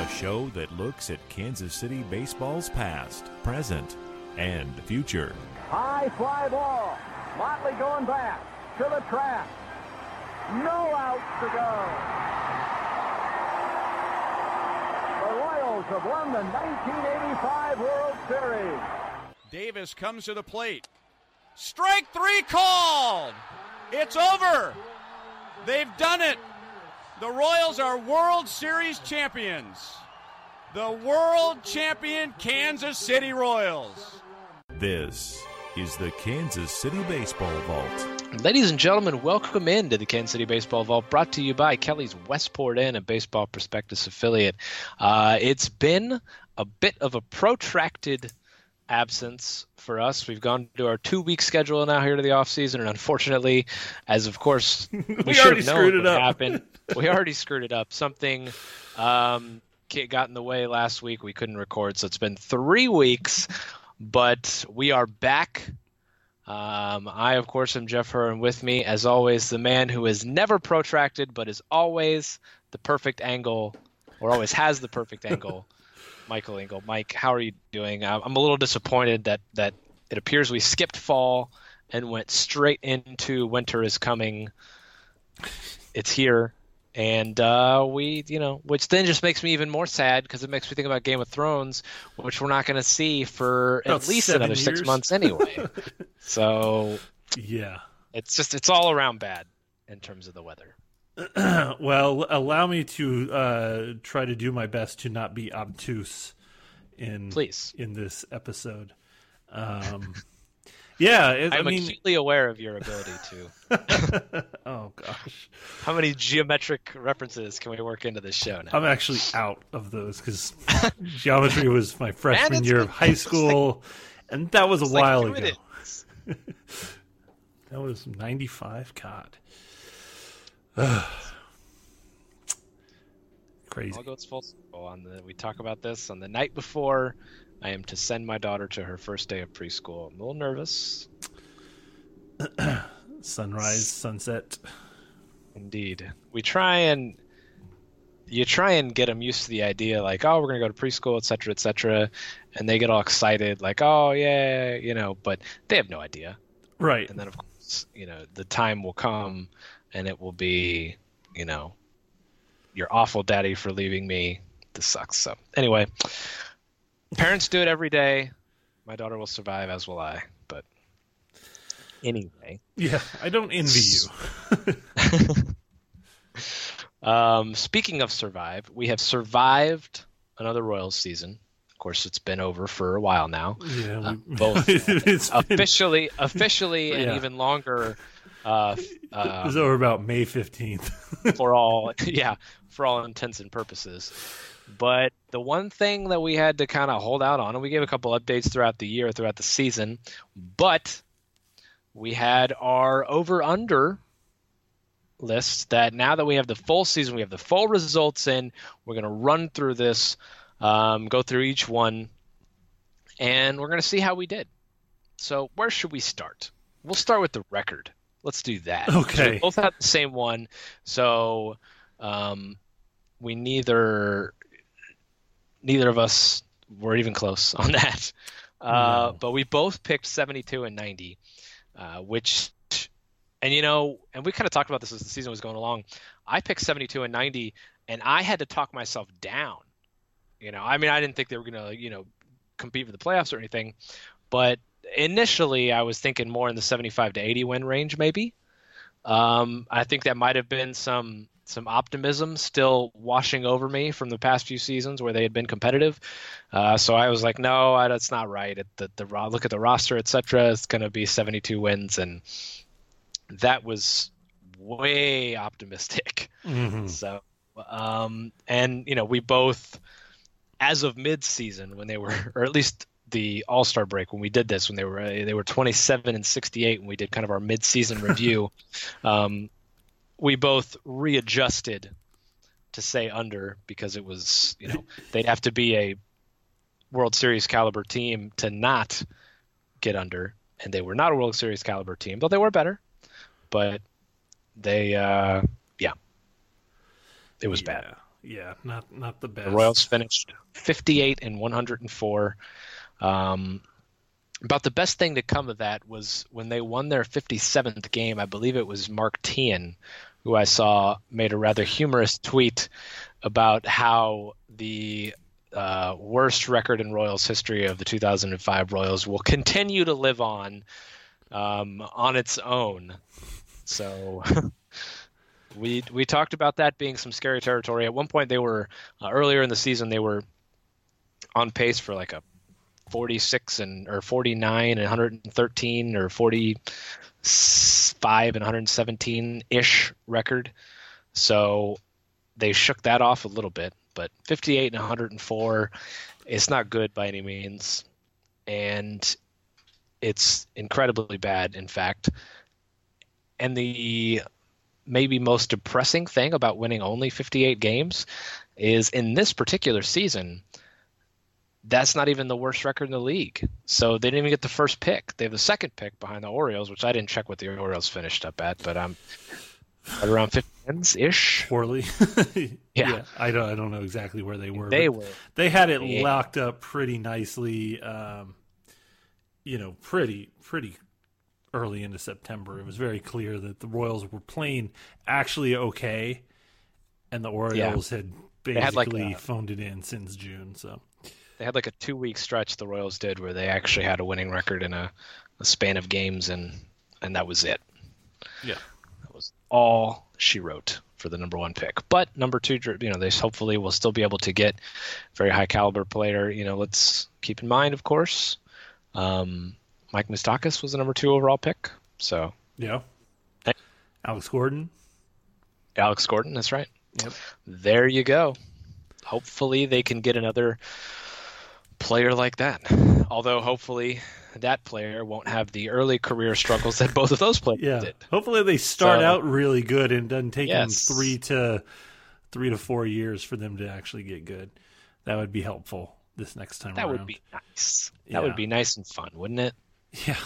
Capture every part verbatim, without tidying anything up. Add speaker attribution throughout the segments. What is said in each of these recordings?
Speaker 1: a show that looks at Kansas City baseball's past, present, and future.
Speaker 2: High fly ball. Motley going back to the track. No outs to go. The Royals have won the nineteen eighty-five World Series.
Speaker 3: Davis comes to the plate. Strike three called. It's over. They've done it. The Royals are World Series champions. The world champion Kansas City Royals.
Speaker 1: This is the Kansas City Baseball Vault.
Speaker 4: Ladies and gentlemen, welcome into the Kansas City Baseball Vault, brought to you by Kelly's Westport Inn, a Baseball Prospectus affiliate. Uh, it's been a bit of a protracted absence for us. We've gone to our two-week schedule now here to the offseason, and unfortunately, as of course we,
Speaker 5: we
Speaker 4: should have known
Speaker 5: it
Speaker 4: would
Speaker 5: up.
Speaker 4: happen, we already screwed it up. Something um, got in the way last week. We couldn't record, so it's been three weeks, but we are back. Um, I, of course, am Jeff Herr, and with me, as always, the man who is never protracted but is always the perfect angle, or always has the perfect angle, Michael Engel. Mike, how are you doing? I'm a little disappointed that, that it appears we skipped fall and went straight into winter is coming. It's here. And uh, we, you know, which then just makes me even more sad because it makes me think about Game of Thrones, which we're not going to see for
Speaker 5: About
Speaker 4: at least
Speaker 5: seven
Speaker 4: another
Speaker 5: years.
Speaker 4: six months anyway. So
Speaker 5: Yeah.
Speaker 4: it's just, it's all around bad in terms of the weather.
Speaker 5: Well, allow me to uh, try to do my best to not be obtuse in
Speaker 4: Please.
Speaker 5: in this episode. Um, yeah, it, I
Speaker 4: I'm
Speaker 5: mean,
Speaker 4: acutely aware of your ability to.
Speaker 5: oh gosh,
Speaker 4: How many geometric references can we work into this show now?
Speaker 5: I'm actually out of those because geometry was my freshman
Speaker 4: it's
Speaker 5: year
Speaker 4: like-
Speaker 5: of high school, and that was a
Speaker 4: It's like
Speaker 5: while
Speaker 4: doing
Speaker 5: ago.
Speaker 4: it.
Speaker 5: That was ninety-five. God. Crazy.
Speaker 4: All goes full circle. On the, we talk about this on the night before I am to send my daughter to her first day of preschool. I'm a little nervous.
Speaker 5: Sunrise, sunset.
Speaker 4: Indeed. We try and you try and get them used to the idea, like, oh, we're going to go to preschool, et cetera, et cetera. And they get all excited, like, oh, yeah, you know, but they have no idea.
Speaker 5: Right.
Speaker 4: And then, of course, you know, the time will come and it will be, you know, you're awful, daddy, for leaving me. This sucks. So anyway, parents do it every day. My daughter will survive, as will I. But anyway.
Speaker 5: Yeah, I don't envy you.
Speaker 4: um, speaking of survive, we have survived another Royals season. Of course, it's been over for a while now.
Speaker 5: Yeah,
Speaker 4: Uh,
Speaker 5: we,
Speaker 4: both
Speaker 5: it's been,
Speaker 4: officially, officially, and
Speaker 5: Yeah.
Speaker 4: even longer. Uh,
Speaker 5: it
Speaker 4: uh,
Speaker 5: was over about May fifteenth.
Speaker 4: for all, yeah, for all intents and purposes. But the one thing that we had to kind of hold out on, and we gave a couple updates throughout the year, throughout the season, but we had our over-under list that now that we have the full season, we have the full results in, we're going to run through this, um, go through each one, and we're going to see how we did. So where should we start? We'll start with the record. Let's do that.
Speaker 5: Okay.
Speaker 4: So we both have the same one, so um, we neither neither of us were even close on that. Uh,
Speaker 5: No.
Speaker 4: But we both picked seventy-two and ninety, uh, which, and you know, and we kind of talked about this as the season was going along. I picked seventy-two and ninety, and I had to talk myself down. You know, I mean, I didn't think they were going to, you know, compete for the playoffs or anything, but initially I was thinking more in the seventy-five to eighty win range, maybe. Um, I think that might have been some some optimism still washing over me from the past few seasons where they had been competitive. Uh, so I was like, no, I, that's not right. It, the, the look at the roster, et cetera. It's going to be seventy-two wins, and that was way optimistic.
Speaker 5: Mm-hmm.
Speaker 4: So, um, and you know, we both, as of mid-season, when they were, or at least the All-Star break when we did this, when they were they were twenty-seven and sixty-eight, when we did kind of our mid-season review, um, we both readjusted to say under because it was, you know, they'd have to be a World Series caliber team to not get under, and they were not a World Series caliber team, though they were better. But they, uh, yeah, it was
Speaker 5: yeah.
Speaker 4: bad.
Speaker 5: Yeah, not not the best.
Speaker 4: The Royals finished fifty-eight and one hundred four. Um, about the best thing to come of that was when they won their fifty-seventh game. I believe it was Mark Teahan, who I saw made a rather humorous tweet about how the uh, worst record in Royals history of the two thousand five Royals will continue to live on um, on its own. So we we talked about that being some scary territory. At one point, they were uh, earlier in the season they were on pace for like a forty-six and or forty-nine and one hundred thirteen or forty-five and one hundred seventeen ish record. So they shook that off a little bit, but fifty-eight and one hundred four, it's not good by any means, and it's incredibly bad, in fact. And the maybe most depressing thing about winning only fifty-eight games is in this particular season, that's not even the worst record in the league. So they didn't even get the first pick. They have the second pick behind the Orioles, which I didn't check what the Orioles finished up at, but I'm at around fifty wins ish.
Speaker 5: Poorly.
Speaker 4: yeah.
Speaker 5: yeah. I don't I don't know exactly where they were.
Speaker 4: They were.
Speaker 5: They had it
Speaker 4: yeah.
Speaker 5: locked up pretty nicely. Um, you know, pretty pretty early into September. It was very clear that the Royals were playing actually okay, and the Orioles yeah. had basically
Speaker 4: had like a,
Speaker 5: phoned it in since June. So
Speaker 4: they had like a two-week stretch, the Royals did, where they actually had a winning record in a, a span of games, and and that was it.
Speaker 5: Yeah,
Speaker 4: that was all she wrote for the number one pick. But number two, you know, they hopefully will still be able to get a very high caliber player. You know, let's keep in mind, of course, um, Mike Moustakas was the number two overall pick. So
Speaker 5: yeah, Alex Gordon.
Speaker 4: Alex Gordon, that's right.
Speaker 5: Yep.
Speaker 4: There you go. Hopefully they can get another player like that. Although hopefully that player won't have the early career struggles that both of those players
Speaker 5: yeah.
Speaker 4: did.
Speaker 5: Hopefully they start
Speaker 4: so,
Speaker 5: out really good and doesn't take
Speaker 4: yes.
Speaker 5: them three to three to four years for them to actually get good. That would be helpful this next time
Speaker 4: that
Speaker 5: around.
Speaker 4: That would be nice. That
Speaker 5: yeah.
Speaker 4: would be nice and fun, wouldn't it?
Speaker 5: Yeah.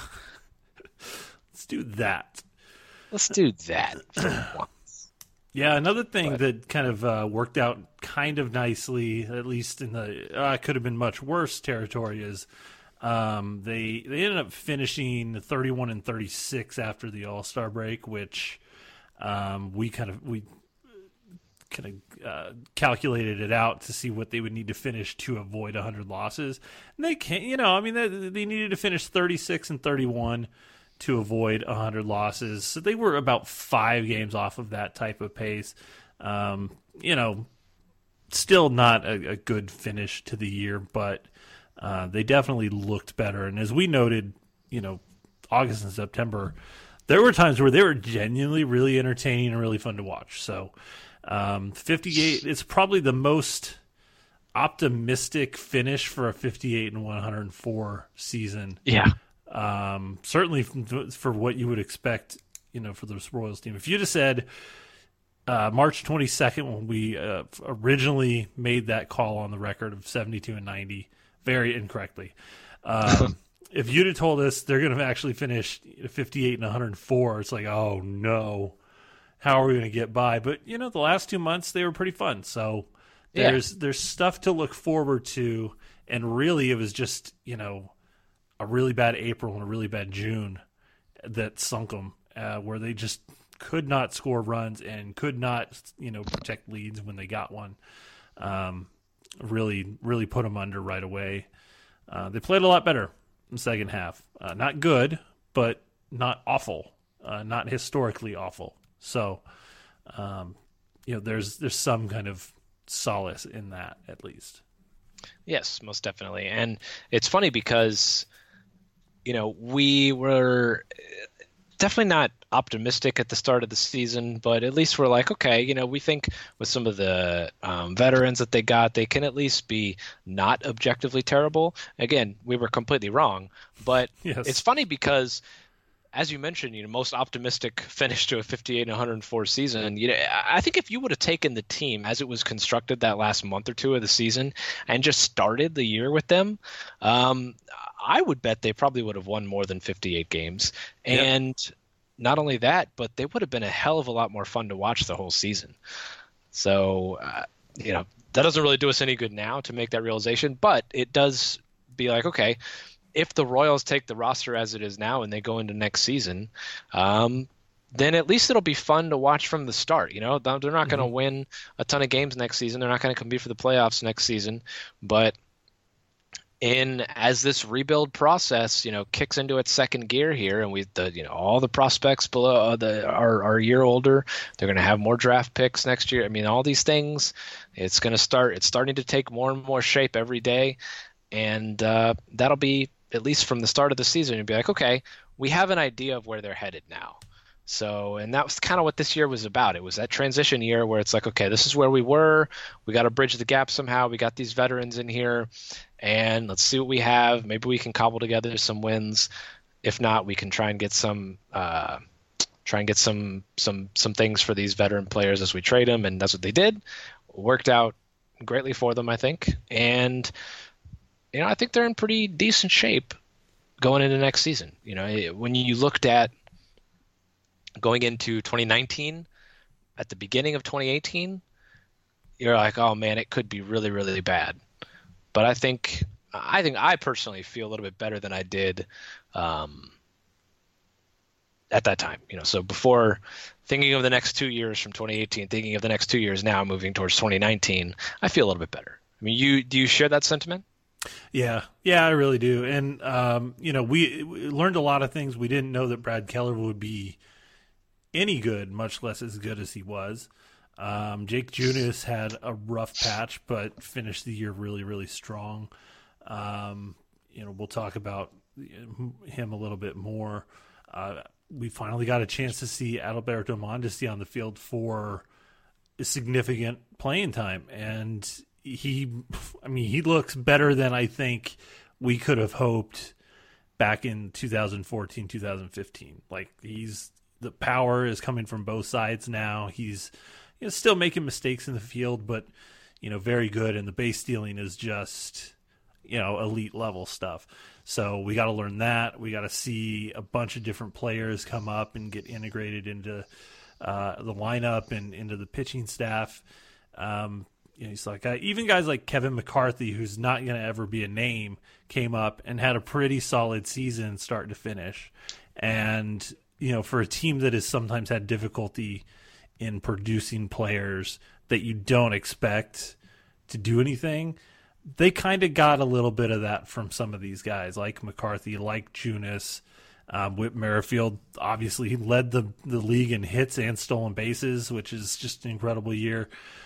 Speaker 5: Let's do that.
Speaker 4: Let's do that for once.
Speaker 5: Yeah, another thing
Speaker 4: but,
Speaker 5: that kind of uh, worked out kind of nicely, at least in the uh, could have been much worse territory, is um, they they ended up finishing thirty-one and thirty-six after the All-Star break, which um, we kind of we kind of uh, calculated it out to see what they would need to finish to avoid one hundred losses. And they can't, you know, I mean, they, they needed to finish thirty-six and thirty-one to avoid one hundred losses. So they were about five games off of that type of pace. Um, you know, still not a, a good finish to the year, but uh, they definitely looked better. And as we noted, you know, August and September, there were times where they were genuinely really entertaining and really fun to watch. So um, fifty-eight, it's probably the most optimistic finish for a fifty-eight and one hundred four season.
Speaker 4: Yeah.
Speaker 5: Um, certainly from, for what you would expect, you know, for this Royals team. If you'd have said uh, March twenty-second when we uh, originally made that call on the record of seventy-two and ninety, very incorrectly. Um, if you'd have told us they're going to actually finish fifty-eight and one hundred four, it's like, oh no, how are we going to get by? But you know, the last two months they were pretty fun. So there's yeah. there's stuff to look forward to, and really it was just, you know, a really bad April and a really bad June that sunk them, uh, where they just could not score runs and could not, you know, protect leads when they got one. Um, really, really put them under right away. Uh, they played a lot better in the second half. Uh, not good, but not awful. Uh, not historically awful. So, um, you know, there's there's some kind of solace in that, at least.
Speaker 4: Yes, most definitely. And it's funny because, you know, we were definitely not optimistic at the start of the season, but at least we're like, okay, you know, we think with some of the um, veterans that they got, they can at least be not objectively terrible. Again, we were completely wrong, but
Speaker 5: yes.
Speaker 4: It's funny because, as you mentioned, you know, most optimistic finish to a fifty-eight and one hundred four season. You know, I think if you would have taken the team as it was constructed that last month or two of the season and just started the year with them, um, I would bet they probably would have won more than fifty-eight games. Yep. And not only that, but they would have been a hell of a lot more fun to watch the whole season. So, uh, you know, that doesn't really do us any good now to make that realization, but it does be like, okay, if the Royals take the roster as it is now and they go into next season, um, then at least it'll be fun to watch from the start. You know, they're not going to mm-hmm. win a ton of games next season. They're not going to compete for the playoffs next season, but in as this rebuild process, you know, kicks into its second gear here, and we, the you know, all the prospects below uh, the are, are a year older. They're going to have more draft picks next year. I mean, all these things, it's going to start. It's starting to take more and more shape every day, and uh, that'll be at least from the start of the season. You'd be like, okay, we have an idea of where they're headed now. So, and that was kind of what this year was about. It was that transition year where it's like, okay, this is where we were. We got to bridge the gap somehow. We got these veterans in here, and let's see what we have. Maybe we can cobble together some wins. If not, we can try and get some, uh, try and get some, some, some things for these veteran players as we trade them, and that's what they did. Worked out greatly for them, I think, and you know, I think they're in pretty decent shape going into next season. You know, when you looked at going into twenty nineteen, at the beginning of twenty eighteen, you're like, oh man, it could be really, really bad. But I think, I think I personally feel a little bit better than I did um, at that time. You know, so before thinking of the next two years from twenty eighteen, thinking of the next two years now, moving towards twenty nineteen, I feel a little bit better. I mean, you do you share that sentiment?
Speaker 5: Yeah, yeah, I really do. And um, you know, we, we learned a lot of things. We didn't know that Brad Keller would be any good, much less as good as he was. Um, Jake Junis had a rough patch, but finished the year really, really strong. Um, you know, we'll talk about him a little bit more. Uh, we finally got a chance to see Adalberto Mondesi on the field for a significant playing time, and he, I mean, he looks better than I think we could have hoped back in two thousand fourteen, two thousand fifteen. Like, he's, the power is coming from both sides now. He's, you know, still making mistakes in the field, but, you know, very good. And the base stealing is just, you know, elite level stuff. So we got to learn that. We got to see a bunch of different players come up and get integrated into uh, the lineup and into the pitching staff. Um, you know, he's like, uh, even guys like Kevin McCarthy, who's not going to ever be a name, came up and had a pretty solid season start to finish. And, you know, for a team that has sometimes had difficulty in producing players that you don't expect to do anything, they kind of got a little bit of that from some of these guys, like McCarthy, like Junis. Um, Whit Merrifield, obviously, he led the, the league in hits and stolen bases, which is just an incredible year.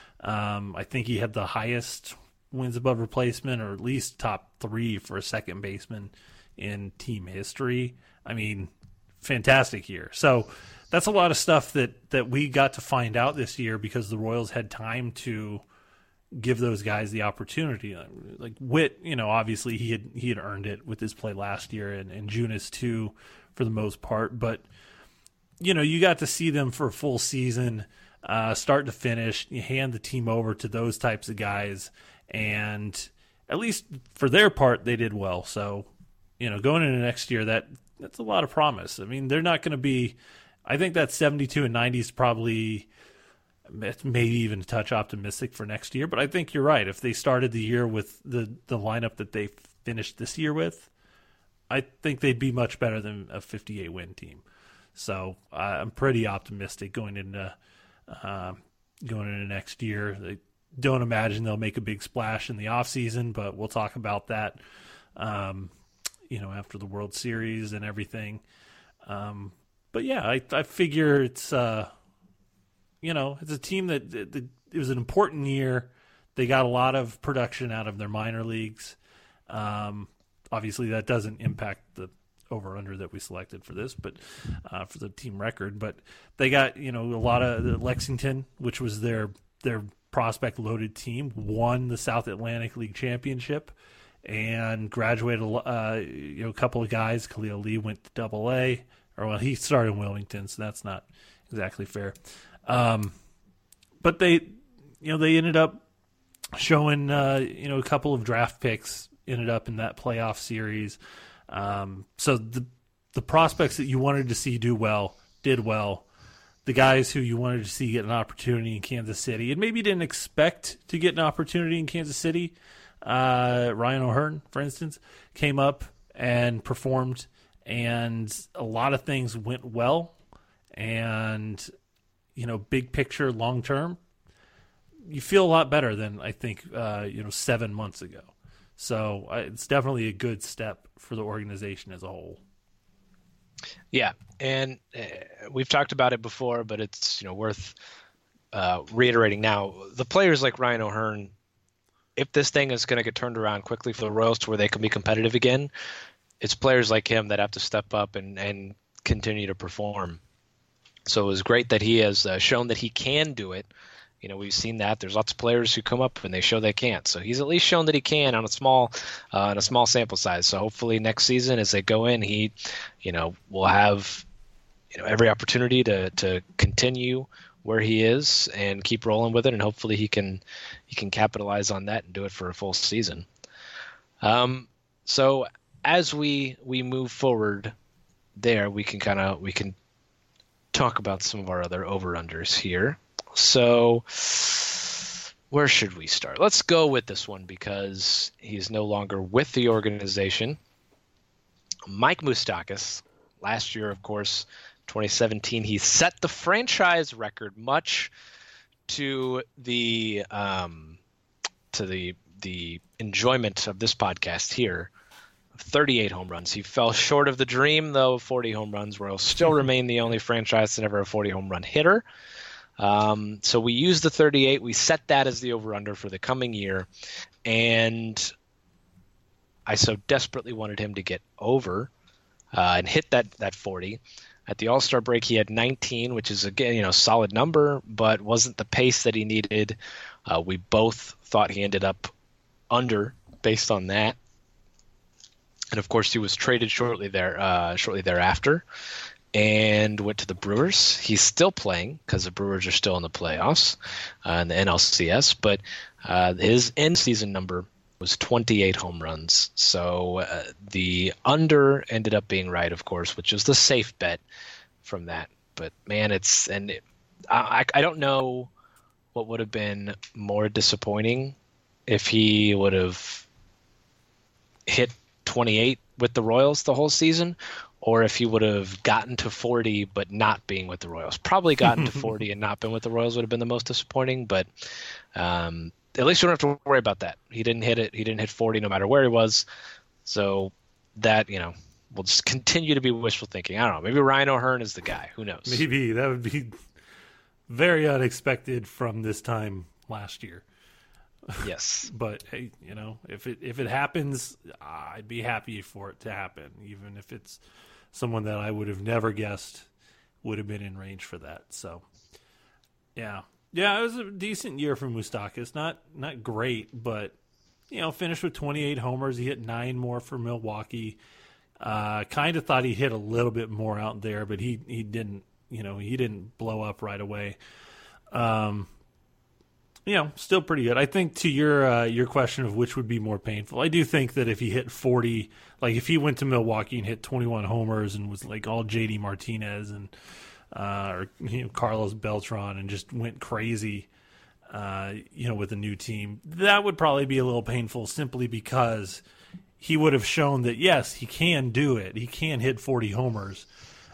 Speaker 5: Um, I think he had the highest wins above replacement, or at least top three for a second baseman in team history. I mean, fantastic year. So that's a lot of stuff that, that we got to find out this year because the Royals had time to give those guys the opportunity. Like Whit, you know, obviously he had he had earned it with his play last year, and, and Junis too, for the most part. But, you know, you got to see them for a full season, uh, start to finish. You hand the team over to those types of guys, and at least for their part, they did well. So, you know, going into next year, that that's a lot of promise. I mean, they're not going to be, I think that seventy-two and ninety is probably maybe even a touch optimistic for next year, but I think you're right. If they started the year with the, the lineup that they finished this year with, I think they'd be much better than a fifty-eight win team. So uh, I'm pretty optimistic going into uh, going into next year. They don't imagine they'll make a big splash in the offseason, but we'll talk about that um, you know, after the World Series and everything. Um, but yeah, I, I figure it's uh, you know, it's a team that, that, that it was an important year. They got a lot of production out of their minor leagues. Um, obviously, that doesn't impact the over-under that we selected for this, but uh, for the team record. But they got, you know, a lot of Lexington, which was their their prospect-loaded team, won the South Atlantic League Championship and graduated. Uh, you know, a couple of guys. Khalil Lee went to Double A, or well, he started in Wilmington, so that's not exactly fair. Um, but they, you know, they ended up showing, uh, you know, a couple of draft picks ended up in that playoff series. Um, so the, the prospects that you wanted to see do well, did well. the guys who you wanted to see get an opportunity in Kansas City, and maybe didn't expect to get an opportunity in Kansas City. Uh, Ryan O'Hearn, for instance, came up and performed, and a lot of things went well. And, you know, big picture, long term, you feel a lot better than I think, uh, you know, seven months ago. So uh, it's definitely a good step for the organization as a whole.
Speaker 4: Yeah, and uh, we've talked about it before, but it's, you know, worth uh, reiterating now. The players like Ryan O'Hearn, if this thing is going to get turned around quickly for the Royals to where they can be competitive again, it's players like him that have to step up and, and continue to perform. So it was great that he has uh, shown that he can do it. You know, we've seen that. There's lots of players who come up and they show they can't. So he's at least shown that he can on a small, uh, on a small sample size. So hopefully next season, as they go in, he, you know, will have, you know, every opportunity to to continue where he is and keep rolling with it. And hopefully he can he can capitalize on that and do it for a full season. Um. So as we we move forward, there we can kind of we can talk about some of our other over-unders here. So where should we start? Let's go with this one because he's no longer with the organization. Mike Moustakas, last year, of course, twenty seventeen, he set the franchise record, much to the um, to the the enjoyment of this podcast here. thirty-eight home runs. He fell short of the dream, though, of forty home runs, where he'll still remain the only franchise to never have a forty home run hitter. Um, so we used the thirty-eight. We set that as the over-under for the coming year. And I so desperately wanted him to get over uh, and hit that, that forty. At the All-Star break, he had nineteen, which is, again, you know, solid number, but wasn't the pace that he needed. Uh, we both thought he ended up under based on that. And, of course, he was traded shortly there, uh, shortly thereafter. And went to the Brewers. He's still playing because the Brewers are still in the playoffs uh, in the N L C S. But uh, his end season number was twenty-eight home runs. So uh, the under ended up being right, of course, which is the safe bet from that. But man, it's and it, I I don't know what would have been more disappointing if he would have hit twenty-eight with the Royals the whole season, or if he would have gotten to forty but not being with the Royals. Probably gotten to forty and not been with the Royals would have been the most disappointing, but um, at least you don't have to worry about that. He didn't hit it. He didn't hit forty no matter where he was. So that, you know, will just continue to be wishful thinking. I don't know. Maybe Ryan O'Hearn is the guy. Who knows?
Speaker 5: Maybe. That would be very unexpected from this time last year.
Speaker 4: Yes.
Speaker 5: But hey, you know, if it if it happens, I'd be happy for it to happen, even if it's someone that I would have never guessed would have been in range for that. So, yeah, yeah, it was a decent year for Moustakas. Not not great, but you know, finished with twenty-eight homers. He hit nine more for Milwaukee. Uh, kind of thought he hit a little bit more out there, but he he didn't. You know, he didn't blow up right away. Um. You know, still pretty good. I think to your uh, your question of which would be more painful, I do think that if he hit forty, like if he went to Milwaukee and hit twenty-one homers and was like all J D Martinez and uh, or you know Carlos Beltran and just went crazy, uh, you know, with a new team, that would probably be a little painful simply because he would have shown that yes, he can do it. He can hit forty homers,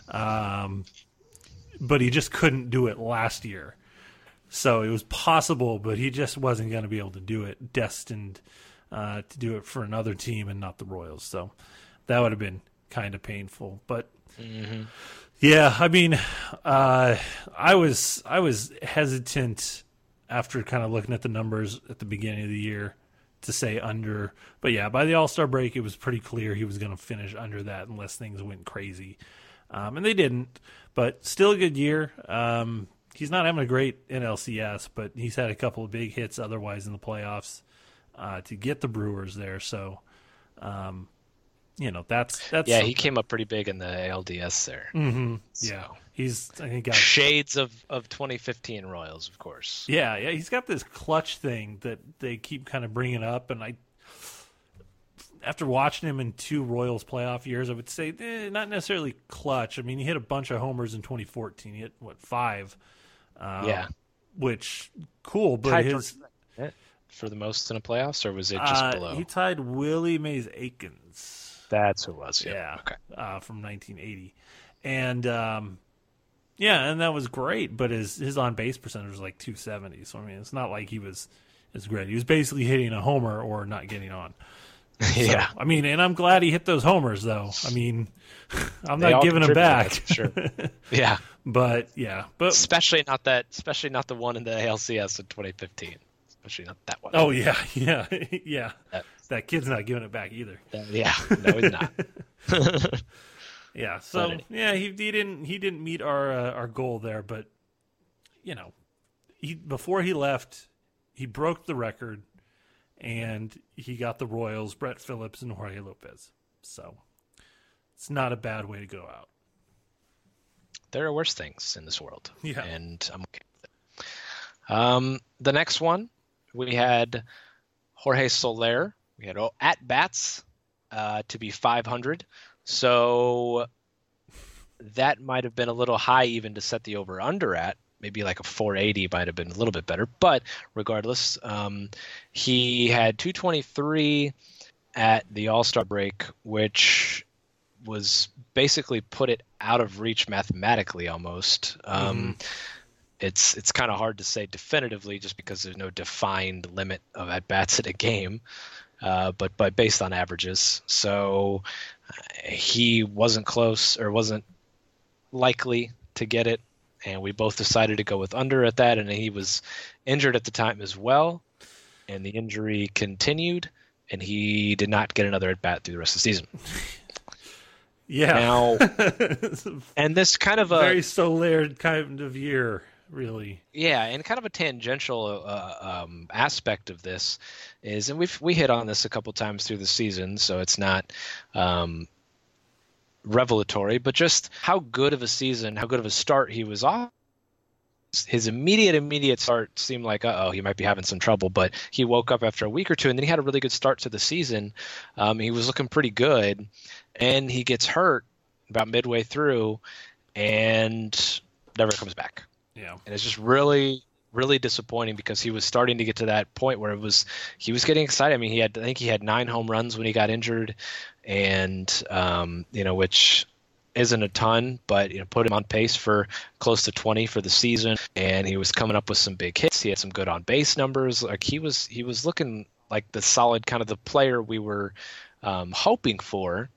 Speaker 5: um, but he just couldn't do it last year. So it was possible, but he just wasn't going to be able to do it, destined uh, to do it for another team and not the Royals. So that would have been kind of painful. But, mm-hmm. yeah, I mean, uh, I was I was hesitant after kind of looking at the numbers at the beginning of the year to say under. But, yeah, by the All-Star break, it was pretty clear he was going to finish under that unless things went crazy. Um, and they didn't, but still a good year. Um He's not having a great N L C S, but he's had a couple of big hits otherwise in the playoffs uh, to get the Brewers there. So, um, you know, that's that's
Speaker 4: yeah.
Speaker 5: something.
Speaker 4: He came up pretty big in the A L D S there.
Speaker 5: Mm-hmm.
Speaker 4: So.
Speaker 5: Yeah, he's I think got
Speaker 4: shades of, of twenty fifteen Royals, of course.
Speaker 5: Yeah, yeah. He's got this clutch thing that they keep kind of bringing up, and I after watching him in two Royals playoff years, I would say eh, not necessarily clutch. I mean, he hit a bunch of homers in twenty fourteen. He hit, what, five? Uh,
Speaker 4: yeah.
Speaker 5: Which, cool, but
Speaker 4: tied
Speaker 5: his...
Speaker 4: For, for the most in a playoffs, or was it just
Speaker 5: uh,
Speaker 4: below?
Speaker 5: He tied Willie Mays Aikens.
Speaker 4: That's who it was, yeah.
Speaker 5: Yeah,
Speaker 4: okay.
Speaker 5: uh, from nineteen eighty. And, um, yeah, and that was great, but his, his on-base percentage was like two seventy. So, I mean, it's not like he was, was great. He was basically hitting a homer or not getting on.
Speaker 4: yeah.
Speaker 5: So, I mean, and I'm glad he hit those homers, though. I mean, I'm
Speaker 4: They
Speaker 5: not
Speaker 4: all
Speaker 5: giving him back.
Speaker 4: that's for sure. Yeah.
Speaker 5: But, yeah. but
Speaker 4: Especially not that, especially not the one in the A L C S in twenty fifteen. Especially not that one.
Speaker 5: Oh, yeah, yeah, yeah.
Speaker 4: That,
Speaker 5: That kid's not giving it back either.
Speaker 4: that, yeah, no, he's not.
Speaker 5: Yeah, so
Speaker 4: But
Speaker 5: yeah, he, he didn't he didn't meet our uh, our goal there, but you know, he before he left, he broke the record, and he got the Royals, Brett Phillips and Jorge Lopez. So it's not a bad way to go out.
Speaker 4: There are worse things in this world,
Speaker 5: Yeah.
Speaker 4: and I'm okay with it. Um, the next one, we had Jorge Soler. We had oh, at bats uh, to be five hundred. So that might have been a little high even to set the over-under at. Maybe like a four eighty might have been a little bit better. But regardless, um, he had two twenty-three at the All-Star break, which was basically put it out of reach mathematically almost. Um,
Speaker 5: Mm-hmm.
Speaker 4: It's it's kind of hard to say definitively just because there's no defined limit of at-bats in a game. Uh, but but based on averages. So uh, he wasn't close or wasn't likely to get it, and we both decided to go with under at that, and he was injured at the time as well, and the injury continued, and he did not get another at-bat through the rest of the season.
Speaker 5: Yeah.
Speaker 4: Now, and this kind of a...
Speaker 5: very Soler kind of year, really.
Speaker 4: Yeah, and kind of a tangential uh, um, aspect of this is, and we've we hit on this a couple times through the season, so it's not um, revelatory, but just how good of a season, how good of a start he was off. His immediate, immediate start seemed like, uh-oh, he might be having some trouble, but he woke up after a week or two, and then he had a really good start to the season. Um, he was looking pretty good, and he gets hurt about midway through and never comes back.
Speaker 5: Yeah.
Speaker 4: And it's just really, really disappointing because he was starting to get to that point where it was he was getting excited. I mean, he had I think he had nine home runs when he got injured, and um, you know, which isn't a ton, but you know, put him on pace for close to twenty for the season. And he was coming up with some big hits. He had some good on base numbers. Like he was he was looking like the solid kind of the player we were um, hoping for.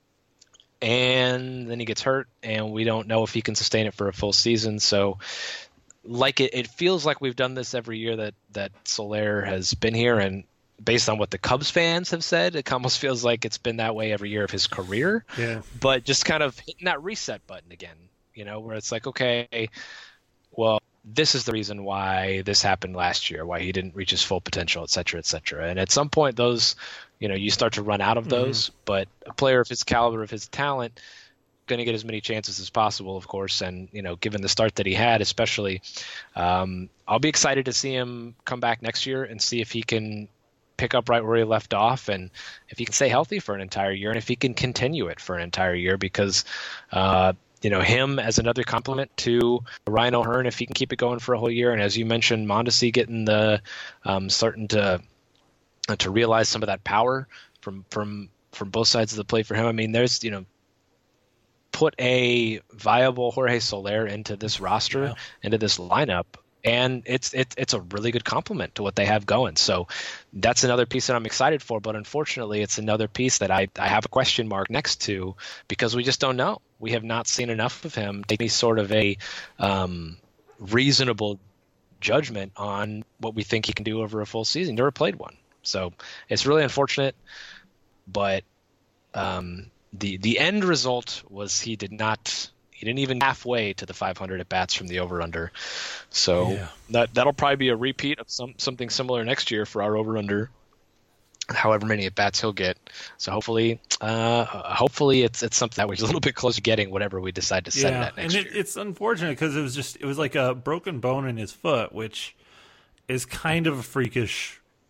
Speaker 4: And then he gets hurt, and we don't know if he can sustain it for a full season. So, like it, it feels like we've done this every year that that Soler has been here, and based on what the Cubs fans have said, it almost feels like it's been that way every year of his career.
Speaker 5: Yeah.
Speaker 4: But just kind of hitting that reset button again, you know, where it's like, okay, well, this is the reason why this happened last year, why he didn't reach his full potential, et cetera, et cetera. And at some point, those, you know, you start to run out of those. Mm-hmm. But a player of his caliber, of his talent, going to get as many chances as possible, of course. And, you know, given the start that he had, especially, um, I'll be excited to see him come back next year and see if he can pick up right where he left off, and if he can stay healthy for an entire year, and if he can continue it for an entire year, because uh, you know, him as another compliment to Ryan O'Hearn, if he can keep it going for a whole year, and as you mentioned, Mondesi getting the um, starting to uh, to realize some of that power from from from both sides of the plate for him. I mean, there's, you know, put a viable Jorge Soler into this roster, yeah. into this lineup, and it's it, it's a really good compliment to what they have going. So that's another piece that I'm excited for, but unfortunately it's another piece that I, I have a question mark next to, because we just don't know. We have not seen enough of him to take any sort of a um, reasonable judgment on what we think he can do over a full season. Never played one. So it's really unfortunate, but um, the the end result was he did not He didn't even halfway to the five hundred at bats from the over-under. So yeah. that, that'll probably be a repeat of some something similar next year for our over-under, however many at bats he'll get. So hopefully uh, hopefully it's it's something that we're a little bit close to getting whatever we decide to set
Speaker 5: yeah.
Speaker 4: it at next
Speaker 5: and it,
Speaker 4: year.
Speaker 5: It's unfortunate because it was just it was like a broken bone in his foot, which is kind of a freakish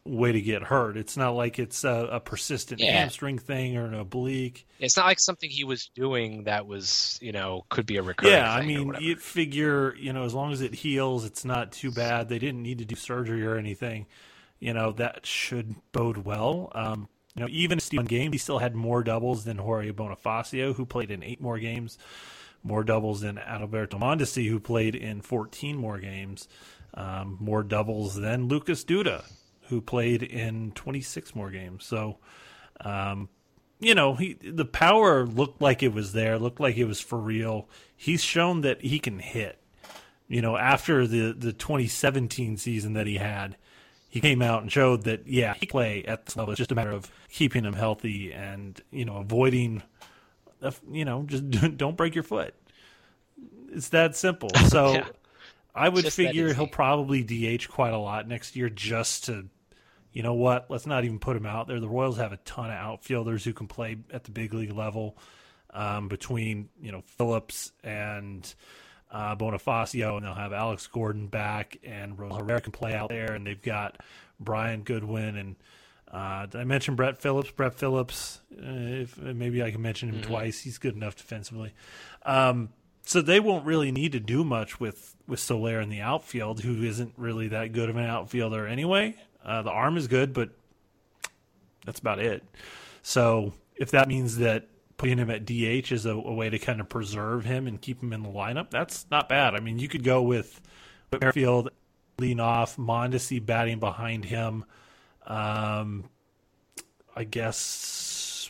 Speaker 5: way to get hurt. It's not like it's a, a persistent
Speaker 4: Yeah.
Speaker 5: hamstring thing or an oblique.
Speaker 4: It's not like something he was doing that was, you know, could be a recurring
Speaker 5: Yeah, I
Speaker 4: thing or
Speaker 5: mean,
Speaker 4: whatever.
Speaker 5: you figure, you know, as long as it heals, it's not too bad. They didn't need to do surgery or anything. You know, that should bode well. Um, you know, even if one game, he still had more doubles than Jorge Bonifacio, who played in eight more games, more doubles than Adalberto Mondesi, who played in fourteen more games, um, more doubles than Lucas Duda, who played in twenty-six more games. So, um, you know, he the power looked like it was there, looked like it was for real. He's shown that he can hit. You know, after the, the twenty seventeen season that he had, he came out and showed that, yeah, he can play at this level. It's just a matter of keeping him healthy and, you know, avoiding, you know, just don't break your foot. It's that simple. So
Speaker 4: Yeah.
Speaker 5: I would
Speaker 4: Just that
Speaker 5: figure
Speaker 4: easy.
Speaker 5: he'll probably D H quite a lot next year just to, you know what, let's not even put him out there. The Royals have a ton of outfielders who can play at the big league level, um, between, you know, Phillips and uh, Bonifacio, and they'll have Alex Gordon back, and Roel Herrera can play out there, and they've got Brian Goodwin, and uh, did I mention Brett Phillips? Brett Phillips, uh, if maybe I can mention him
Speaker 4: Mm-hmm.
Speaker 5: twice. He's good enough defensively. Um, so they won't really need to do much with, with Soler in the outfield, who isn't really that good of an outfielder anyway. Uh, the arm is good, but that's about it. So if that means that putting him at D H is a, a way to kind of preserve him and keep him in the lineup, that's not bad. I mean, you could go with Merrifield leading off, Mondesi batting behind him. Um, I guess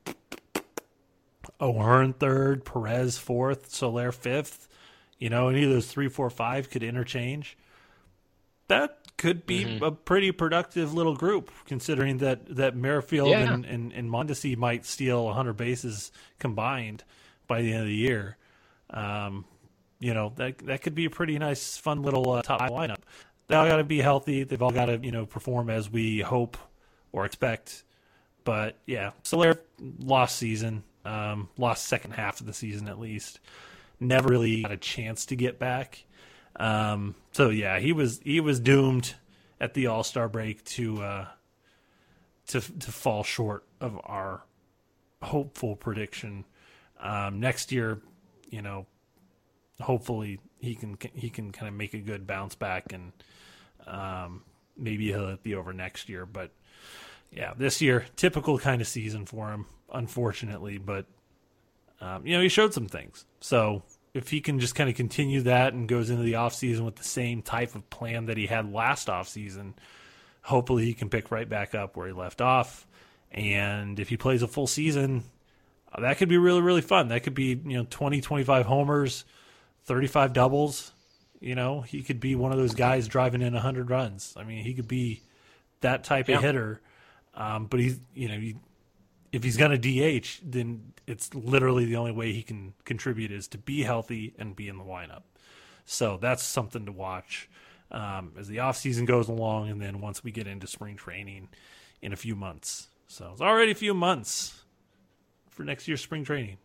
Speaker 5: O'Hearn third, Perez fourth, Soler fifth. You know, any of those three, four, five could interchange. That could be
Speaker 4: Mm-hmm.
Speaker 5: a pretty productive little group, considering that, that Merrifield
Speaker 4: Yeah.
Speaker 5: and, and, and Mondesi might steal one hundred bases combined by the end of the year. Um, you know, that that could be a pretty nice, fun little uh, top lineup. They all got to be healthy. They've all got to, you know, perform as we hope or expect. But, yeah, Soler lost season, um, lost second half of the season at least. Never really got a chance to get back. Um, so yeah, he was he was doomed at the All-Star break to uh, to to fall short of our hopeful prediction. Um, next year, you know, hopefully he can he can kind of make a good bounce back, and um, maybe he'll be over next year. But yeah, this year, typical kind of season for him, unfortunately. But um, you know, he showed some things. So if he can just kind of continue that and goes into the offseason with the same type of plan that he had last offseason, hopefully he can pick right back up where he left off. And if he plays a full season, uh, that could be really, really fun. That could be, you know, twenty, twenty-five homers, thirty-five doubles. You know, he could be one of those guys driving in one hundred runs. I mean, he could be that type
Speaker 4: Yeah.
Speaker 5: of hitter. Um, but he's, you know, he, if he's going to D H, then it's literally the only way he can contribute is to be healthy and be in the lineup. So that's something to watch um, as the offseason goes along, and then once we get into spring training in a few months. So it's already a few months for next year's spring training.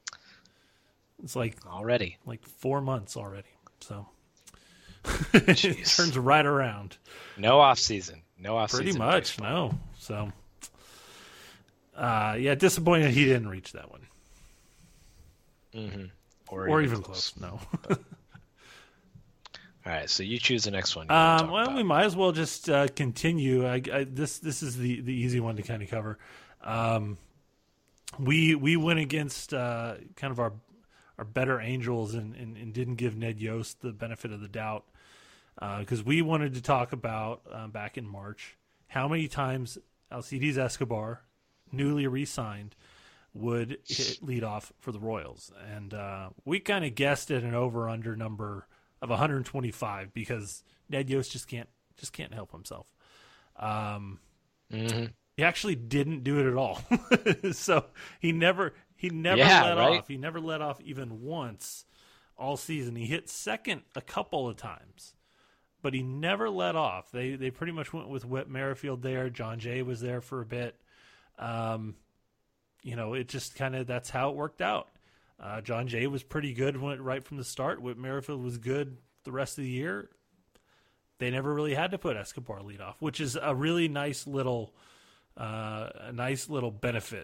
Speaker 5: It's like
Speaker 4: Already.
Speaker 5: like four months already. So
Speaker 4: Jeez.
Speaker 5: it turns right around.
Speaker 4: No off season. No off
Speaker 5: Pretty
Speaker 4: season.
Speaker 5: much, no. So, uh, yeah, disappointed he didn't reach that one.
Speaker 4: Mm-hmm. Or,
Speaker 5: Or
Speaker 4: even
Speaker 5: even
Speaker 4: close.
Speaker 5: close, no.
Speaker 4: All right, so you choose the next one. you wanna
Speaker 5: Um,
Speaker 4: talk
Speaker 5: well,
Speaker 4: about.
Speaker 5: we might as well just uh, continue. I, I, this this is the, the easy one to kind of cover. Um, we we went against uh, kind of our our better angels and, and, and didn't give Ned Yost the benefit of the doubt because uh, we wanted to talk about uh, back in March how many times Alcides Escobar, newly re-signed, would hit lead off for the Royals, and uh, we kind of guessed at an over/under number of one hundred twenty-five because Ned Yost just can't just can't help himself. Um,
Speaker 4: Mm-hmm.
Speaker 5: He actually didn't do it at all, so he never he never
Speaker 4: Yeah,
Speaker 5: let
Speaker 4: right?
Speaker 5: off. He never let off even once all season. He hit second a couple of times, but he never let off. They they pretty much went with Whit Merrifield there. John Jay was there for a bit. Um, you know, it just kind of that's how it worked out. Uh, John Jay was pretty good went right from the start. Whit Merrifield was good the rest of the year. they never really had to put Escobar lead off, which is a really nice little, uh, a nice little benefit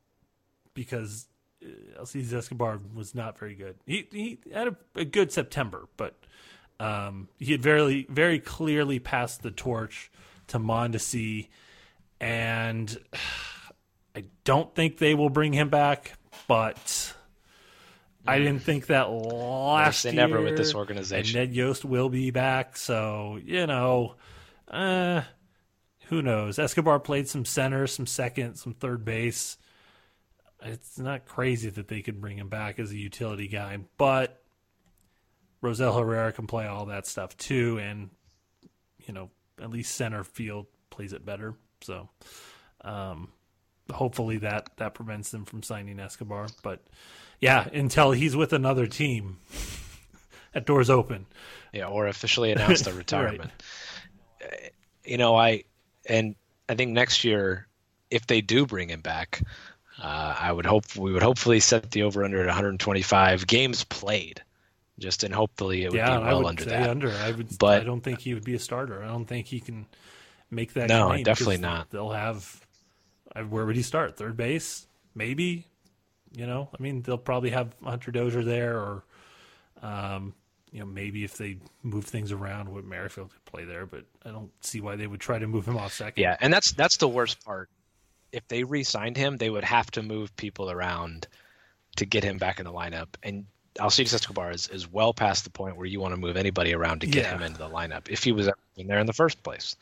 Speaker 5: because Alcides Escobar was not very good. He he had a, a good September, but um, he had very very clearly passed the torch to Mondesi, and I don't think they will bring him back, but I didn't think that last
Speaker 4: they
Speaker 5: year.
Speaker 4: Never with this organization.
Speaker 5: And Ned Yost will be back, so, you know, uh, who knows? Escobar played some center, some second, some third base. It's not crazy that they could bring him back as a utility guy, but Rosel Herrera can play all that stuff too, and, you know, at least center field plays it better. So, um, hopefully that, that prevents them from signing Escobar. But, yeah, until he's with another team, that door's open.
Speaker 4: Yeah, or officially announced a retirement. Right. You know, I and I think next year, if they do bring him back, uh, I would hope we would hopefully set the over under at one hundred twenty-five games played. Just and hopefully it would
Speaker 5: yeah,
Speaker 4: be well
Speaker 5: I would
Speaker 4: under
Speaker 5: say
Speaker 4: that.
Speaker 5: Under. I would,
Speaker 4: but
Speaker 5: I don't think he would be a starter. I don't think he can make that.
Speaker 4: No,
Speaker 5: claim
Speaker 4: definitely not.
Speaker 5: They'll have. Where would he start? Third base, maybe. You know, I mean, they'll probably have Hunter Dozier there, or, um, you know, maybe if they move things around, Whit Merrifield could play there. But I don't see why they would try to move him off second.
Speaker 4: Yeah, and that's that's the worst part. If they re-signed him, they would have to move people around to get him back in the lineup. And Alcides Escobar is, is well past the point where you want to move anybody around to get
Speaker 5: yeah.
Speaker 4: him into the lineup if he was ever in there in the first place.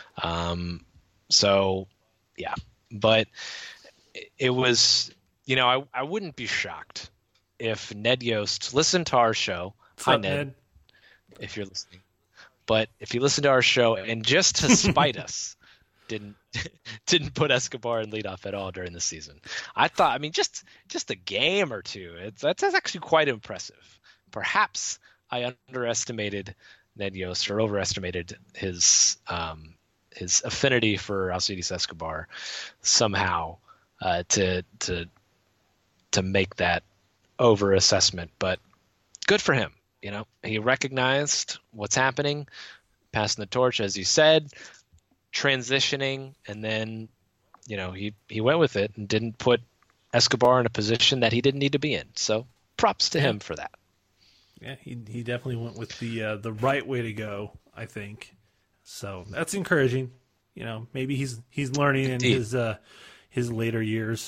Speaker 4: Um, so, yeah. But it, it was, you know, I, I wouldn't be shocked if Ned Yost listened to our show.
Speaker 5: What's
Speaker 4: Hi,
Speaker 5: up,
Speaker 4: Ned,
Speaker 5: Ned,
Speaker 4: if you're listening. But if you listen to our show and just to spite us, didn't didn't put Escobar in leadoff at all during the season. I thought, I mean, just just a game or two. It's that's, that's actually quite impressive. Perhaps I underestimated Ned Yost or overestimated his um, his affinity for Alcides Escobar somehow uh, to to to make that over assessment. But good for him. You know, he recognized what's happening, passing the torch, as you said, transitioning, and then, you know, he, he went with it and didn't put Escobar in a position that he didn't need to be in. So props to him for that.
Speaker 5: Yeah, he he definitely went with the uh, the right way to go, I think. So that's encouraging. You know, maybe he's he's learning
Speaker 4: Indeed.
Speaker 5: in his uh, his later years.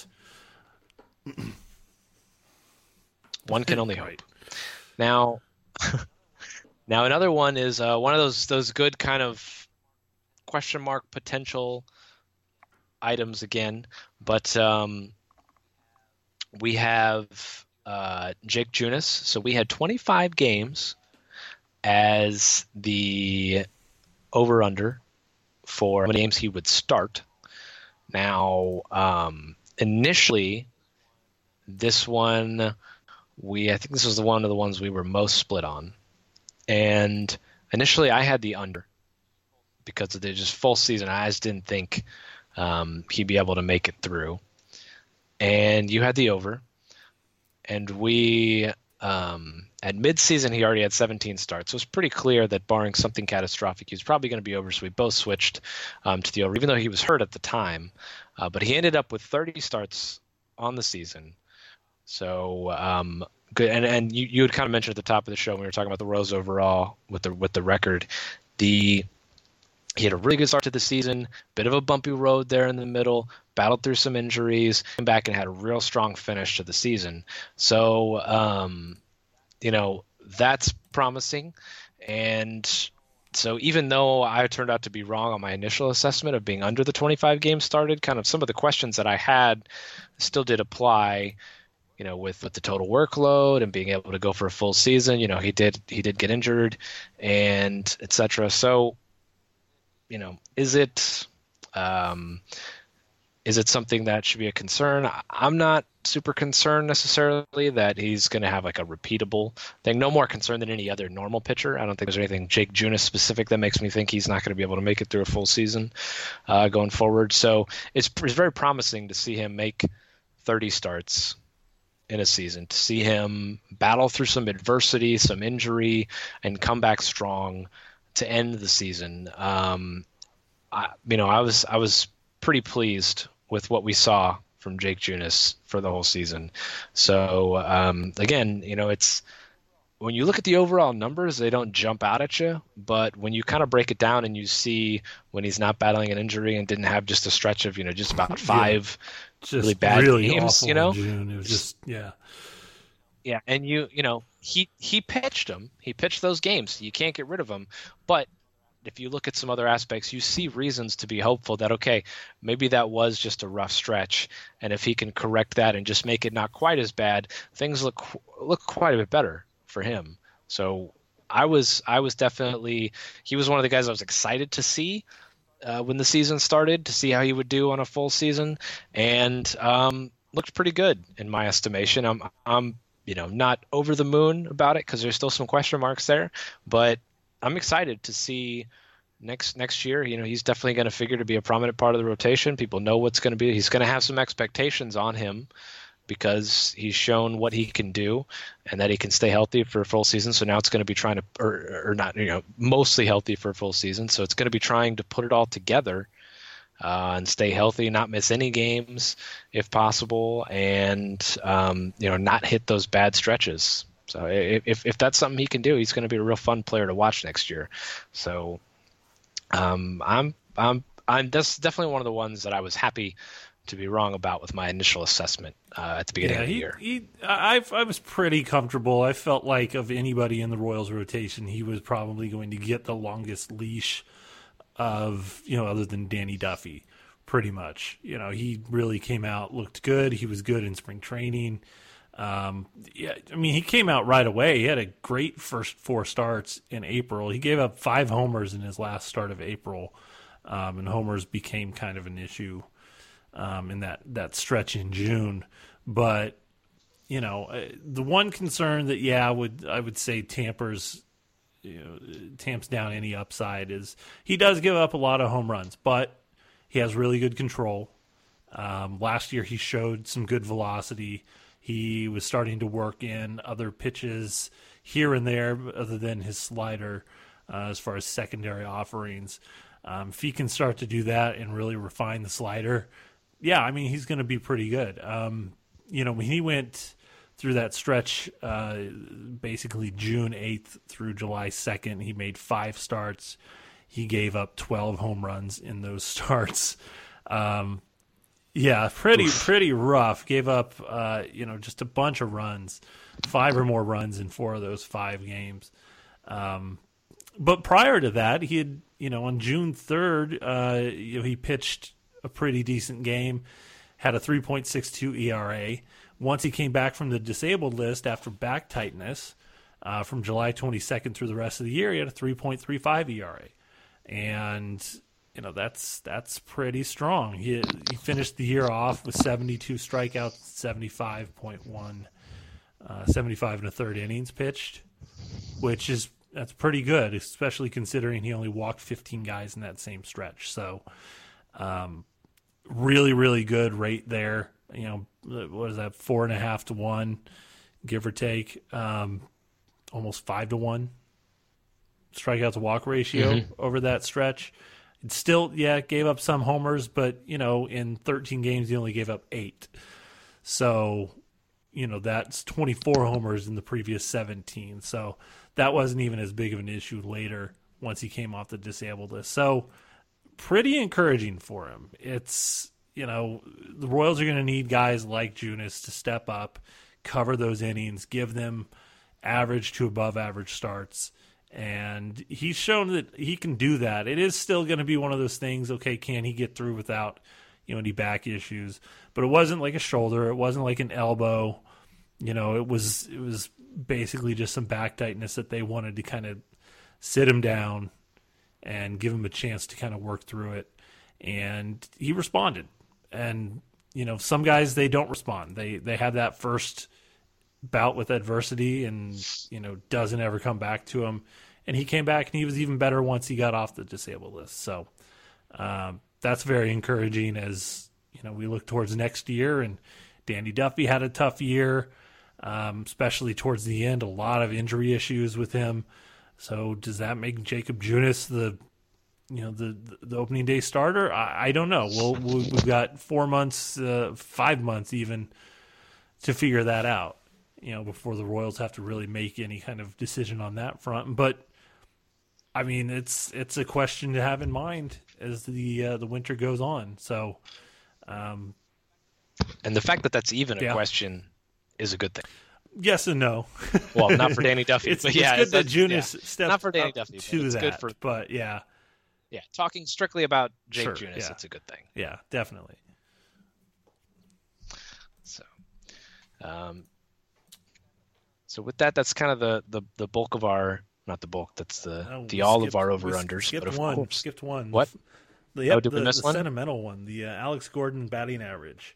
Speaker 4: One can only hope.
Speaker 5: Right.
Speaker 4: Now, now another one is uh, one of those those good kind of question mark potential items again, but um, we have uh, Jake Junis. So we had twenty-five games as the over-under for how many games he would start. Now, um, initially, this one, we I think this was the one of the ones we were most split on. And initially, I had the under because of the just full season. I just didn't think um, he'd be able to make it through. And you had the over. And we, um, at midseason, he already had seventeen starts. So it was pretty clear that barring something catastrophic, he was probably going to be over. So we both switched um, to the over, even though he was hurt at the time. Uh, but he ended up with thirty starts on the season. So um, good. And and you, you had kind of mentioned at the top of the show when we were talking about the Royals overall with the with the record, the he had a really good start to the season, bit of a bumpy road there in the middle, battled through some injuries, came back and had a real strong finish to the season. So, um, you know, that's promising. And so even though I turned out to be wrong on my initial assessment of being under the twenty-five games started, kind of some of the questions that I had still did apply, you know, with, with the total workload and being able to go for a full season. You know, he did he did get injured and et cetera. So, you know, is it um, is it something that should be a concern? I'm not super concerned necessarily that he's going to have like a repeatable thing. No more concerned than any other normal pitcher. I don't think there's anything Jake Junis specific that makes me think he's not going to be able to make it through a full season uh, going forward. So it's, it's very promising to see him make thirty starts in a season, to see him battle through some adversity, some injury, and come back strong, to end the season. Um, I, you know, I was I was pretty pleased with what we saw from Jake Junis for the whole season. So um, again, you know, it's when you look at the overall numbers, they don't jump out at you. But when you kind of break it down and you see when he's not battling an injury and didn't have just a stretch of, you know, just about five
Speaker 5: yeah, just
Speaker 4: really bad
Speaker 5: really
Speaker 4: games, you know,
Speaker 5: in June. It was just, yeah.
Speaker 4: Yeah. And you, you know, he, he pitched them. He pitched those games. You can't get rid of them. But if you look at some other aspects, you see reasons to be hopeful that, okay, maybe that was just a rough stretch. And if he can correct that and just make it not quite as bad, things look look quite a bit better for him. So I was I was definitely he was one of the guys I was excited to see uh, when the season started, to see how he would do on a full season, and um, looked pretty good in my estimation. I'm I'm you know not over the moon about it because there's still some question marks there, but I'm excited to see next next year. You know, he's definitely going to figure to be a prominent part of the rotation. People know what's going to be. He's going to have some expectations on him, because he's shown what he can do and that he can stay healthy for a full season. So now it's going to be trying to, or, or not, you know, mostly healthy for a full season. So it's going to be trying to put it all together uh, and stay healthy, not miss any games if possible, and, um, you know, not hit those bad stretches. So if, if that's something he can do, he's going to be a real fun player to watch next year. So um, I'm, I'm, I'm, that's definitely one of the ones that I was happy to be wrong about with my initial assessment uh, at the beginning
Speaker 5: yeah,
Speaker 4: of the
Speaker 5: he,
Speaker 4: year.
Speaker 5: He, I, I was pretty comfortable. I felt like of anybody in the Royals rotation, he was probably going to get the longest leash of, you know, other than Danny Duffy, pretty much. You know, he really came out, looked good. He was good in spring training. Um, yeah, I mean, he came out right away. He had a great first four starts in April. He gave up five homers in his last start of April, um, and homers became kind of an issue Um, in that, that stretch in June. But, you know, uh, the one concern that, yeah, I would, I would say tampers, you know, tamps down any upside is he does give up a lot of home runs, but he has really good control. Um, last year he showed some good velocity. He was starting to work in other pitches here and there other than his slider uh, as far as secondary offerings. Um, if he can start to do that and really refine the slider, yeah, I mean, he's going to be pretty good. Um, you know, when he went through that stretch, uh, basically June eighth through July second, he made five starts. He gave up twelve home runs in those starts. Um, yeah, pretty, Oof. pretty rough. Gave up, uh, you know, just a bunch of runs, five or more runs in four of those five games. Um, but prior to that, he had, you know, on June third, uh, you know, he pitched a pretty decent game, had a three point six two E R A. Once he came back from the disabled list after back tightness, uh, from July twenty-second through the rest of the year, he had a three point three five E R A. And, you know, that's that's pretty strong. He, he finished the year off with seventy-two strikeouts, seventy-five point one, uh, seventy-five and a third innings pitched, which is that's pretty good, especially considering he only walked fifteen guys in that same stretch. So, Um, really, really good rate there. You know, what is that, four and a half to one, give or take, um, almost five to one strikeout to walk ratio mm-hmm. over that stretch. It's still, yeah, gave up some homers, but, you know, in thirteen games, he only gave up eight. So, you know, that's twenty-four homers in the previous seventeen. So that wasn't even as big of an issue later once he came off the disabled list. So, pretty encouraging for him. It's, you know, the Royals are going to need guys like Junis to step up, cover those innings, give them average to above average starts. And he's shown that he can do that. It is still going to be one of those things, okay, can he get through without, you know, any back issues? But it wasn't like a shoulder. It wasn't like an elbow. You know, it was, it was basically just some back tightness that they wanted to kind of sit him down and give him a chance to kind of work through it. And he responded. And, you know, some guys, they don't respond. They they have that first bout with adversity and, you know, doesn't ever come back to him. And he came back and he was even better once he got off the disabled list. So um, that's very encouraging as, you know, we look towards next year. And Danny Duffy had a tough year, um, especially towards the end, a lot of injury issues with him. So does that make Jacob Junis the, you know, the the opening day starter? I, I don't know. We'll, we'll we've got four months, uh, five months even, to figure that out. You know, before the Royals have to really make any kind of decision on that front. But I mean, it's it's a question to have in mind as the uh, the winter goes on. So, um,
Speaker 4: and the fact that that's even a
Speaker 5: yeah.
Speaker 4: question is a good thing.
Speaker 5: Yes and no.
Speaker 4: Well, not for Danny Duffy,
Speaker 5: it's,
Speaker 4: but
Speaker 5: it's
Speaker 4: yeah,
Speaker 5: good that Junis
Speaker 4: yeah.
Speaker 5: stepped
Speaker 4: not for Danny
Speaker 5: up
Speaker 4: Duffy,
Speaker 5: to
Speaker 4: but it's
Speaker 5: that.
Speaker 4: good for,
Speaker 5: but yeah,
Speaker 4: yeah, talking strictly about Jake
Speaker 5: sure,
Speaker 4: Junis,
Speaker 5: yeah.
Speaker 4: it's a good thing.
Speaker 5: Yeah, definitely.
Speaker 4: So, um, so with that, that's kind of the, the, the bulk of our, not the bulk, that's the
Speaker 5: Oh,
Speaker 4: the
Speaker 5: we
Speaker 4: all
Speaker 5: skipped,
Speaker 4: of our
Speaker 5: we
Speaker 4: over-unders.
Speaker 5: Skipped
Speaker 4: but of
Speaker 5: one.
Speaker 4: course.
Speaker 5: Skipped one.
Speaker 4: What?
Speaker 5: The, yep,
Speaker 4: oh, did
Speaker 5: the,
Speaker 4: we miss
Speaker 5: the
Speaker 4: one?
Speaker 5: sentimental one, the uh, Alex Gordon batting average.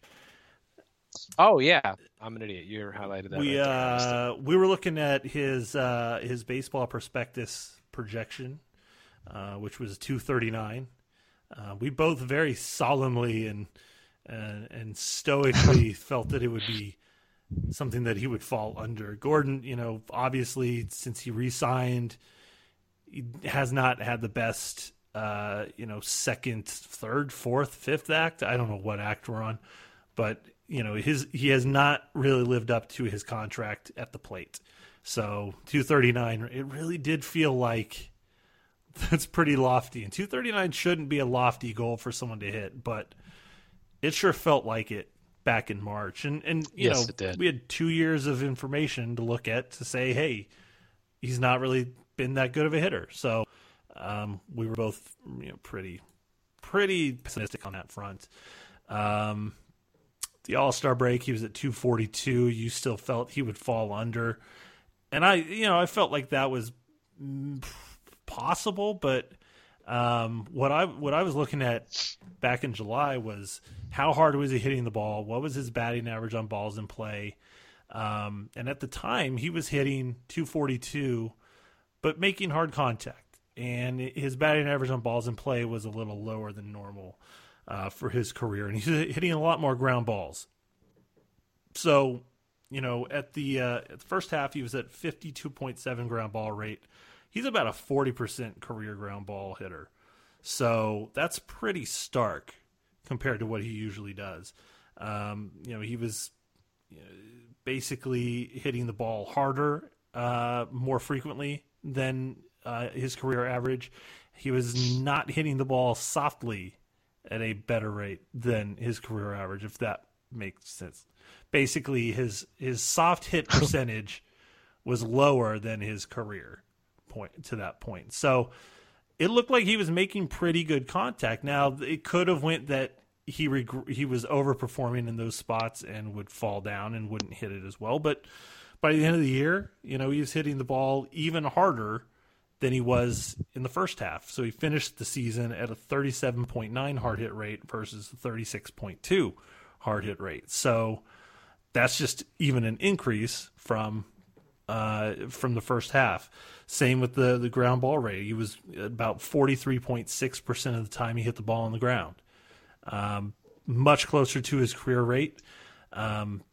Speaker 4: Oh, yeah. I'm an idiot. You highlighted that.
Speaker 5: We
Speaker 4: right there. I missed it.
Speaker 5: uh, we were looking at his uh, his baseball prospectus projection, uh, which was two thirty-nine. Uh, we both very solemnly and and, and stoically felt that it would be something that he would fall under. Gordon, you know, obviously since he re-signed, he has not had the best, uh, you know, second, third, fourth, fifth act. I don't know what act we're on, but you know, his he has not really lived up to his contract at the plate. So two thirty-nine, it really did feel like that's pretty lofty. And two thirty-nine shouldn't be a lofty goal for someone to hit, but it sure felt like it back in March. And and you
Speaker 4: yes,
Speaker 5: know,
Speaker 4: it did.
Speaker 5: we had two years of information to look at to say, hey, he's not really been that good of a hitter. So um, we were both, you know, pretty pretty pessimistic on that front. Um, the All-Star break, he was at two forty-two. You still felt he would fall under. And I, you know, I felt like that was possible, but um, what I what I was looking at back in July was how hard was he hitting the ball? What was his batting average on balls in play? Um, and at the time, he was hitting two forty-two, but making hard contact. And his batting average on balls in play was a little lower than normal uh, for his career. And he's hitting a lot more ground balls. So, you know, at the, uh, at the first half, he was at fifty-two point seven ground ball rate. He's about a forty percent career ground ball hitter. So that's pretty stark compared to what he usually does. Um, you know, he was you know, basically hitting the ball harder, uh, more frequently than uh, his career average. He was not hitting the ball softly at a better rate than his career average, if that makes sense. Basically, his his soft hit percentage was lower than his career point to that point. So it looked like he was making pretty good contact. Now, it could have went that he reg- he was overperforming in those spots and would fall down and wouldn't hit it as well. But by the end of the year, you know, he was hitting the ball even harder than he was in the first half. So he finished the season at a thirty-seven point nine hard hit rate versus a thirty-six point two hard hit rate. So that's just even an increase from uh, from the first half. Same with the, the ground ball rate. He was about forty-three point six percent of the time he hit the ball on the ground. Um, much closer to his career rate. Um,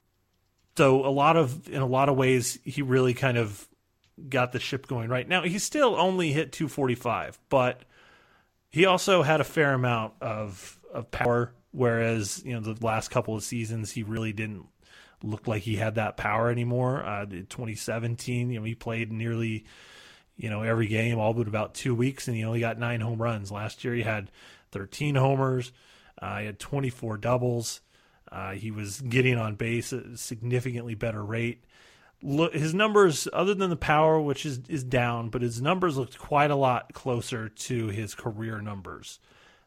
Speaker 5: so a lot of, in a lot of ways, he really kind of got the ship going right. Now, he still only hit two forty-five, but he also had a fair amount of, of power, whereas, you know, the last couple of seasons, he really didn't look like he had that power anymore. Uh, in twenty seventeen, you know, he played nearly, you know, every game, all but about two weeks, and he only got nine home runs. Last year, he had thirteen homers. Uh, he had twenty-four doubles. Uh, he was getting on base at a significantly better rate. Look, his numbers, other than the power, which is, is down, but his numbers looked quite a lot closer to his career numbers.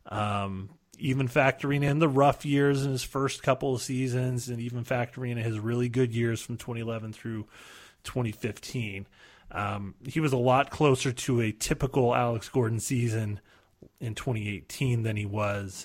Speaker 5: Um, even factoring in the rough years in his first couple of seasons and even factoring in his really good years from twenty eleven through twenty fifteen. Um, he was a lot closer to a typical Alex Gordon season in twenty eighteen than he was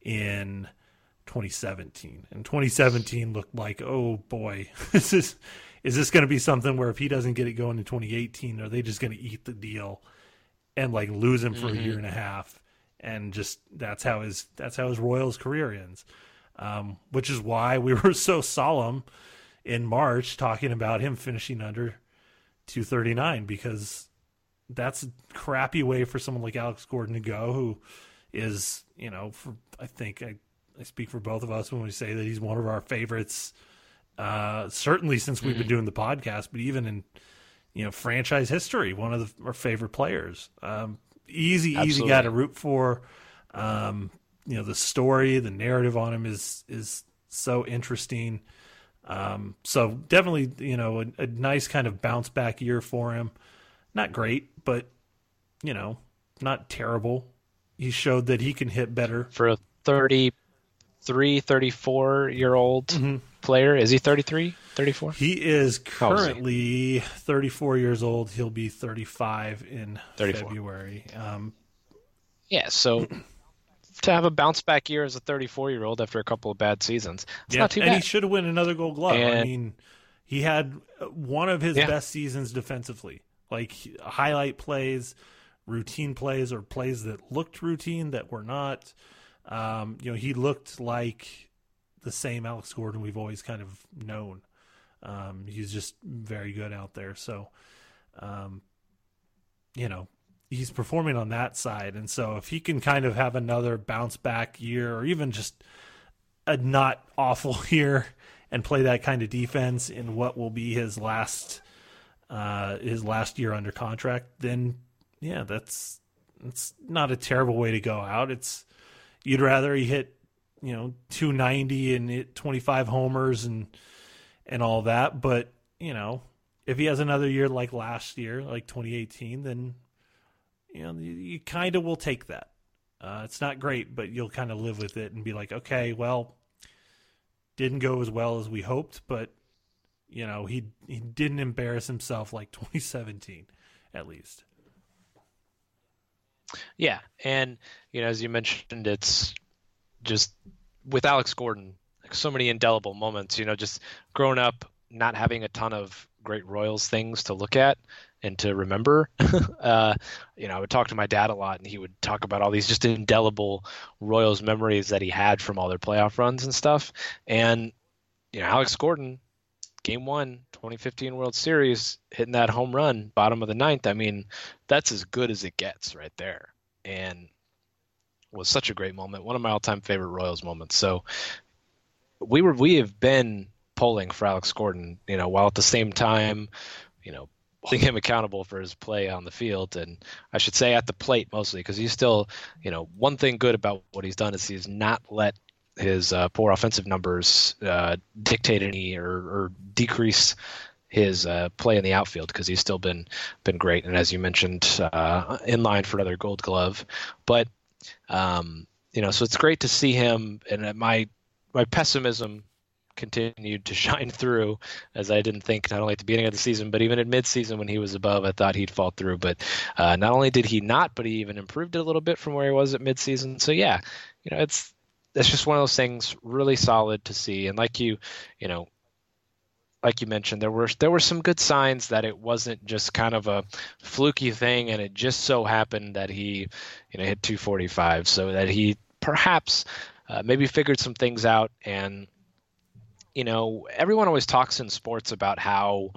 Speaker 5: in twenty seventeen. And twenty seventeen looked like, oh boy, this is is this going to be something where if he doesn't get it going in twenty eighteen, are they just going to eat the deal and like lose him for mm-hmm. a year and a half? And just that's how his that's how his Royals career ends. Um, which is why we were so solemn in March talking about him finishing under two thirty-nine, because that's a crappy way for someone like Alex Gordon to go, who is, you know, for, I think I, I speak for both of us when we say that he's one of our favorites, uh, certainly since we've mm-hmm. been doing the podcast, but even in, you know, franchise history, one of the, our favorite players. Um, easy, Absolutely. easy guy to root for. Um, you know, the story, the narrative on him is is so interesting. Um, so definitely, you know, a, a nice kind of bounce back year for him. Not great, but, you know, not terrible. He showed that he can hit better.
Speaker 4: For a thirty-three, thirty-four-year-old mm-hmm. player, is he thirty-three, thirty-four?
Speaker 5: He is currently is he? thirty-four years old. He'll be thirty-five in thirty-four. February. Um,
Speaker 4: yeah, so to have a bounce back year as a thirty-four-year-old after a couple of bad seasons, it's
Speaker 5: yeah,
Speaker 4: not too
Speaker 5: and
Speaker 4: bad.
Speaker 5: And he should have won another Gold Glove.
Speaker 4: And,
Speaker 5: I mean, he had one of his
Speaker 4: yeah.
Speaker 5: best seasons defensively. Like highlight plays, routine plays, or plays that looked routine that were not. Um, you know, he looked like the same Alex Gordon we've always kind of known. Um, he's just very good out there. So, um, you know, he's performing on that side. And so if he can kind of have another bounce back year, or even just a not awful year, and play that kind of defense in what will be his last Uh, his last year under contract, then yeah, that's that's not a terrible way to go out. It's you'd rather he hit, you know, two ninety and hit twenty-five homers and and all that, but you know, if he has another year like last year, like twenty eighteen, then you know you, you kind of will take that. Uh, it's not great, but you'll kind of live with it and be like, okay, well, didn't go as well as we hoped, but you know, he he didn't embarrass himself like twenty seventeen, at least.
Speaker 4: Yeah, and, you know, as you mentioned, it's just with Alex Gordon, like so many indelible moments, you know, just growing up, not having a ton of great Royals things to look at and to remember. uh, you know, I would talk to my dad a lot, and he would talk about all these just indelible Royals memories that he had from all their playoff runs and stuff. And, you know, Alex Gordon, Game one, twenty fifteen World Series, hitting that home run, bottom of the ninth. I mean, that's as good as it gets right there. And was such a great moment. One of my all-time favorite Royals moments. So we were, we have been polling for Alex Gordon, you know, while at the same time, you know, holding him accountable for his play on the field. And I should say at the plate mostly, because he's still, you know, one thing good about what he's done is he's not let his uh, poor offensive numbers uh, dictate any or, or decrease his uh, play in the outfield, because he's still been been great. And as you mentioned, uh, in line for another Gold Glove. But um, you know, so it's great to see him. And my my pessimism continued to shine through, as I didn't think not only at the beginning of the season, but even at midseason when he was above, I thought he'd fall through. But uh, not only did he not, but he even improved it a little bit from where he was at midseason. So yeah, you know, it's. It's just one of those things really solid to see. And like you, you know, like you mentioned, there were there were some good signs that it wasn't just kind of a fluky thing, and it just so happened that he, you know, hit two forty-five, so that he perhaps uh, maybe figured some things out. And, you know, everyone always talks in sports about how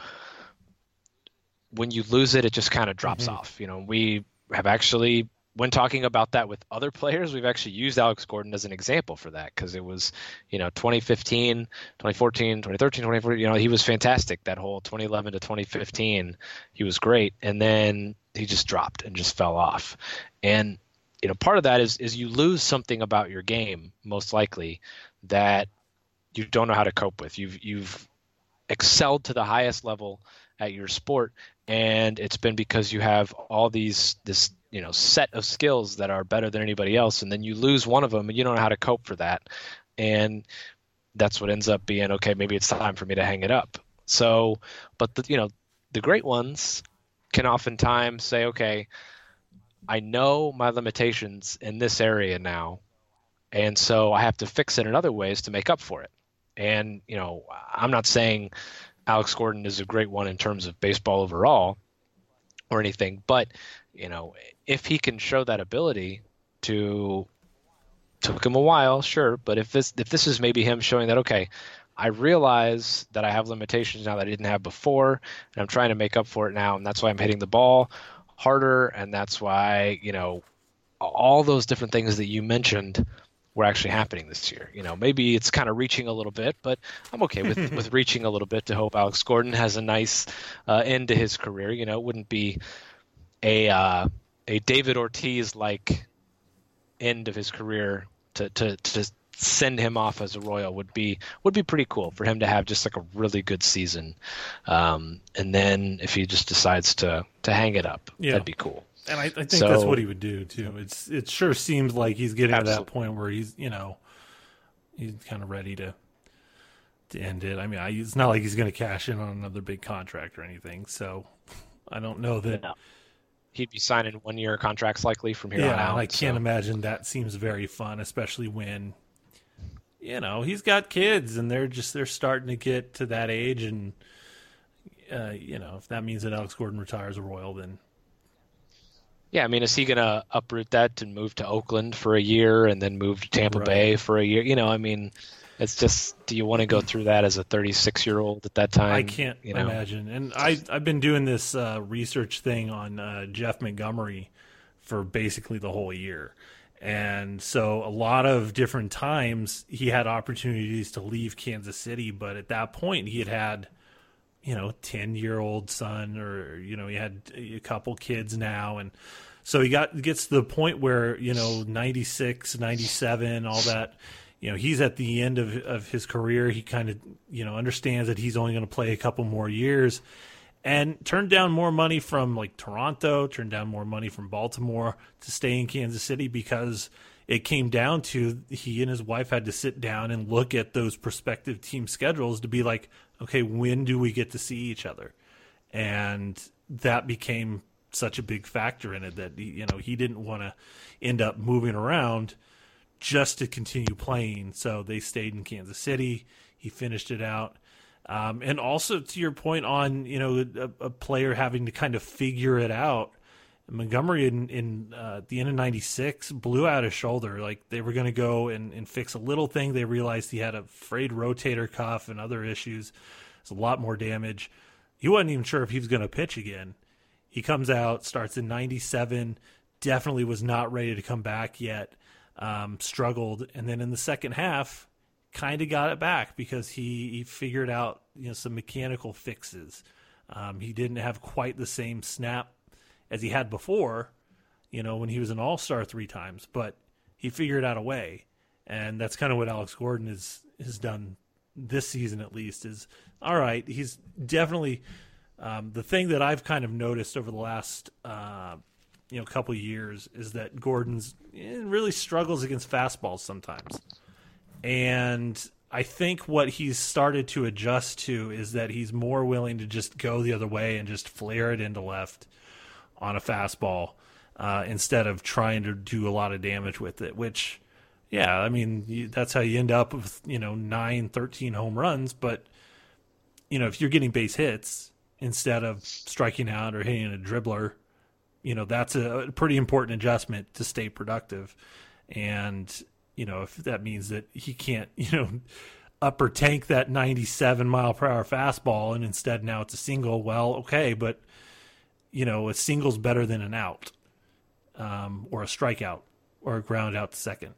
Speaker 4: when you lose it, it just kind of drops mm-hmm. off. You know, we have actually, when talking about that with other players, we've actually used Alex Gordon as an example for that, because it was, you know, twenty fifteen, twenty fourteen, twenty thirteen, twenty fourteen, you know, he was fantastic that whole twenty eleven to twenty fifteen. He was great. And then he just dropped and just fell off. And, you know, part of that is, is you lose something about your game, most likely, that you don't know how to cope with. You've, you've excelled to the highest level at your sport, and it's been because you have all these, this, you know, set of skills that are better than anybody else, and then you lose one of them and you don't know how to cope for that. And that's what ends up being, okay, maybe it's time for me to hang it up. So, but the, you know, the great ones can oftentimes say, okay, I know my limitations in this area now, and so I have to fix it in other ways to make up for it. And, you know, I'm not saying Alex Gordon is a great one in terms of baseball overall or anything, but, you know, if he can show that ability to, took him a while, sure, but if this if this is maybe him showing that, okay, I realize that I have limitations now that I didn't have before, and I'm trying to make up for it now, and that's why I'm hitting the ball harder, and that's why, you know, all those different things that you mentioned were actually happening this year. You know, maybe it's kind of reaching a little bit, but I'm okay with, with reaching a little bit to hope Alex Gordon has a nice uh, end to his career. You know, it wouldn't be a uh, a David Ortiz-like end of his career to, to, to send him off as a Royal would be would be pretty cool for him to have just like a really good season. Um, and then if he just decides to, to hang it up,
Speaker 5: yeah.
Speaker 4: that'd be cool.
Speaker 5: And I, I think
Speaker 4: so,
Speaker 5: that's what he would do too. It's it sure seems like he's getting
Speaker 4: absolutely.
Speaker 5: to that point where he's you know he's kind of ready to to end it. I mean, I, it's not like he's going to cash in on another big contract or anything. So I don't know that
Speaker 4: no. He'd be signing one year contracts likely from here
Speaker 5: yeah,
Speaker 4: on out.
Speaker 5: I can't
Speaker 4: so.
Speaker 5: imagine that seems very fun, especially when you know he's got kids and they're just they're starting to get to that age, and uh, you know if that means that Alex Gordon retires a Royal, then.
Speaker 4: Yeah, I mean, is he going to uproot that and move to Oakland for a year and then move to Tampa
Speaker 5: right.
Speaker 4: Bay for a year? You know, I mean, it's just, do you want to go through that as a thirty-six-year-old at that time?
Speaker 5: I can't
Speaker 4: you know?
Speaker 5: imagine. And I, I've been doing this uh, research thing on uh, Jeff Montgomery for basically the whole year. And so a lot of different times he had opportunities to leave Kansas City, but at that point he had had, you know, ten-year-old son, or, you know, he had a couple kids now. And so he got gets to the point where, you know, ninety-six, ninety-seven, all that, you know, he's at the end of, of his career. He kind of, you know, understands that he's only going to play a couple more years, and turned down more money from, like, Toronto, turned down more money from Baltimore to stay in Kansas City, because it came down to he and his wife had to sit down and look at those prospective team schedules to be like, okay, when do we get to see each other? And that became such a big factor in it that, you know, he didn't want to end up moving around just to continue playing. So they stayed in Kansas City. He finished it out. Um, and also to your point on, you know, a, a player having to kind of figure it out, Montgomery in, in uh, the end of ninety-six blew out his shoulder. Like, they were going to go and, and fix a little thing. They realized he had a frayed rotator cuff and other issues. It's a lot more damage. He wasn't even sure if he was going to pitch again. He comes out, starts in ninety-seven, definitely was not ready to come back yet, um, struggled. And then in the second half, kind of got it back because he, he figured out, you know, some mechanical fixes. Um, he didn't have quite the same snap as he had before, you know, when he was an all-star three times, but he figured out a way. And that's kind of what Alex Gordon has, has done this season, at least, is, all right, he's definitely um, the thing that I've kind of noticed over the last, uh, you know, couple of years is that Gordon's eh, really struggles against fastballs sometimes. And I think what he's started to adjust to is that he's more willing to just go the other way and just flare it into left on a fastball uh, instead of trying to do a lot of damage with it, which, yeah, I mean, you, that's how you end up with, you know, nine, thirteen home runs. But, you know, if you're getting base hits instead of striking out or hitting a dribbler, you know, that's a pretty important adjustment to stay productive. And, you know, if that means that he can't, you know, upper tank that ninety-seven mile per hour fastball and instead now it's a single, well, okay, but, you know, a single's better than an out, um, or a strikeout, or a ground out to second.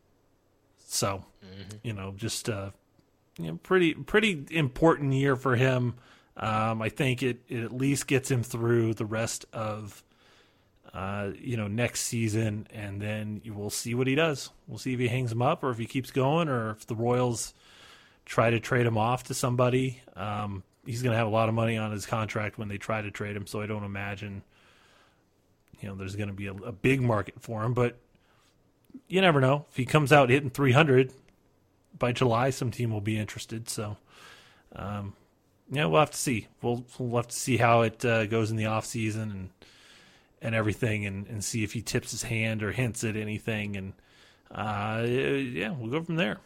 Speaker 5: So, mm-hmm. you know, just uh, you know, pretty pretty important year for him. Um, I think it, it at least gets him through the rest of, uh, you know, next season, and then you will see what he does. We'll see if he hangs him up or if he keeps going, or if the Royals try to trade him off to somebody. Um, he's going to have a lot of money on his contract when they try to trade him, so I don't imagine, you know, there's going to be a, a big market for him. But you never know. If he comes out hitting three hundred by July, some team will be interested. So, um, yeah, we'll have to see. We'll, we'll have to see how it uh, goes in the off season and and everything, and, and see if he tips his hand or hints at anything. And uh, yeah, we'll go from there.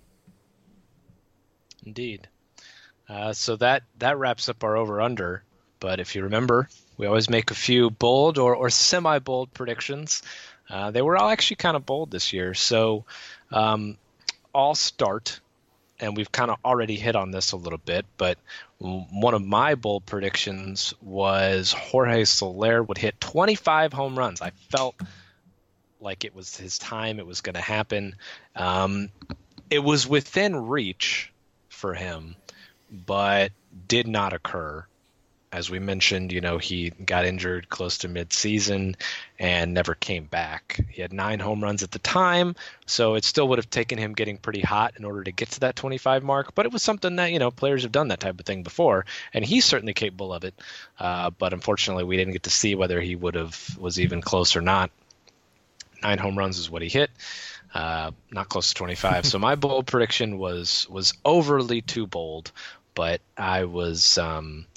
Speaker 4: Indeed. Uh, so that, that wraps up our over-under. But if you remember, we always make a few bold or, or semi-bold predictions. Uh, they were all actually kind of bold this year. So um, I'll start, and we've kind of already hit on this a little bit, but one of my bold predictions was Jorge Soler would hit twenty-five home runs. I felt like it was his time. It was going to happen. Um, it was within reach for him, but did not occur. As we mentioned, you know, he got injured close to mid-season and never came back. He had nine home runs at the time, so it still would have taken him getting pretty hot in order to get to that twenty-five mark. But it was something that, you know, players have done that type of thing before, and he's certainly capable of it. Uh, but unfortunately, we didn't get to see whether he would have was even close or not. Nine home runs is what he hit, uh, not close to twenty-five. So my bold prediction was was overly too bold, but I was. Um,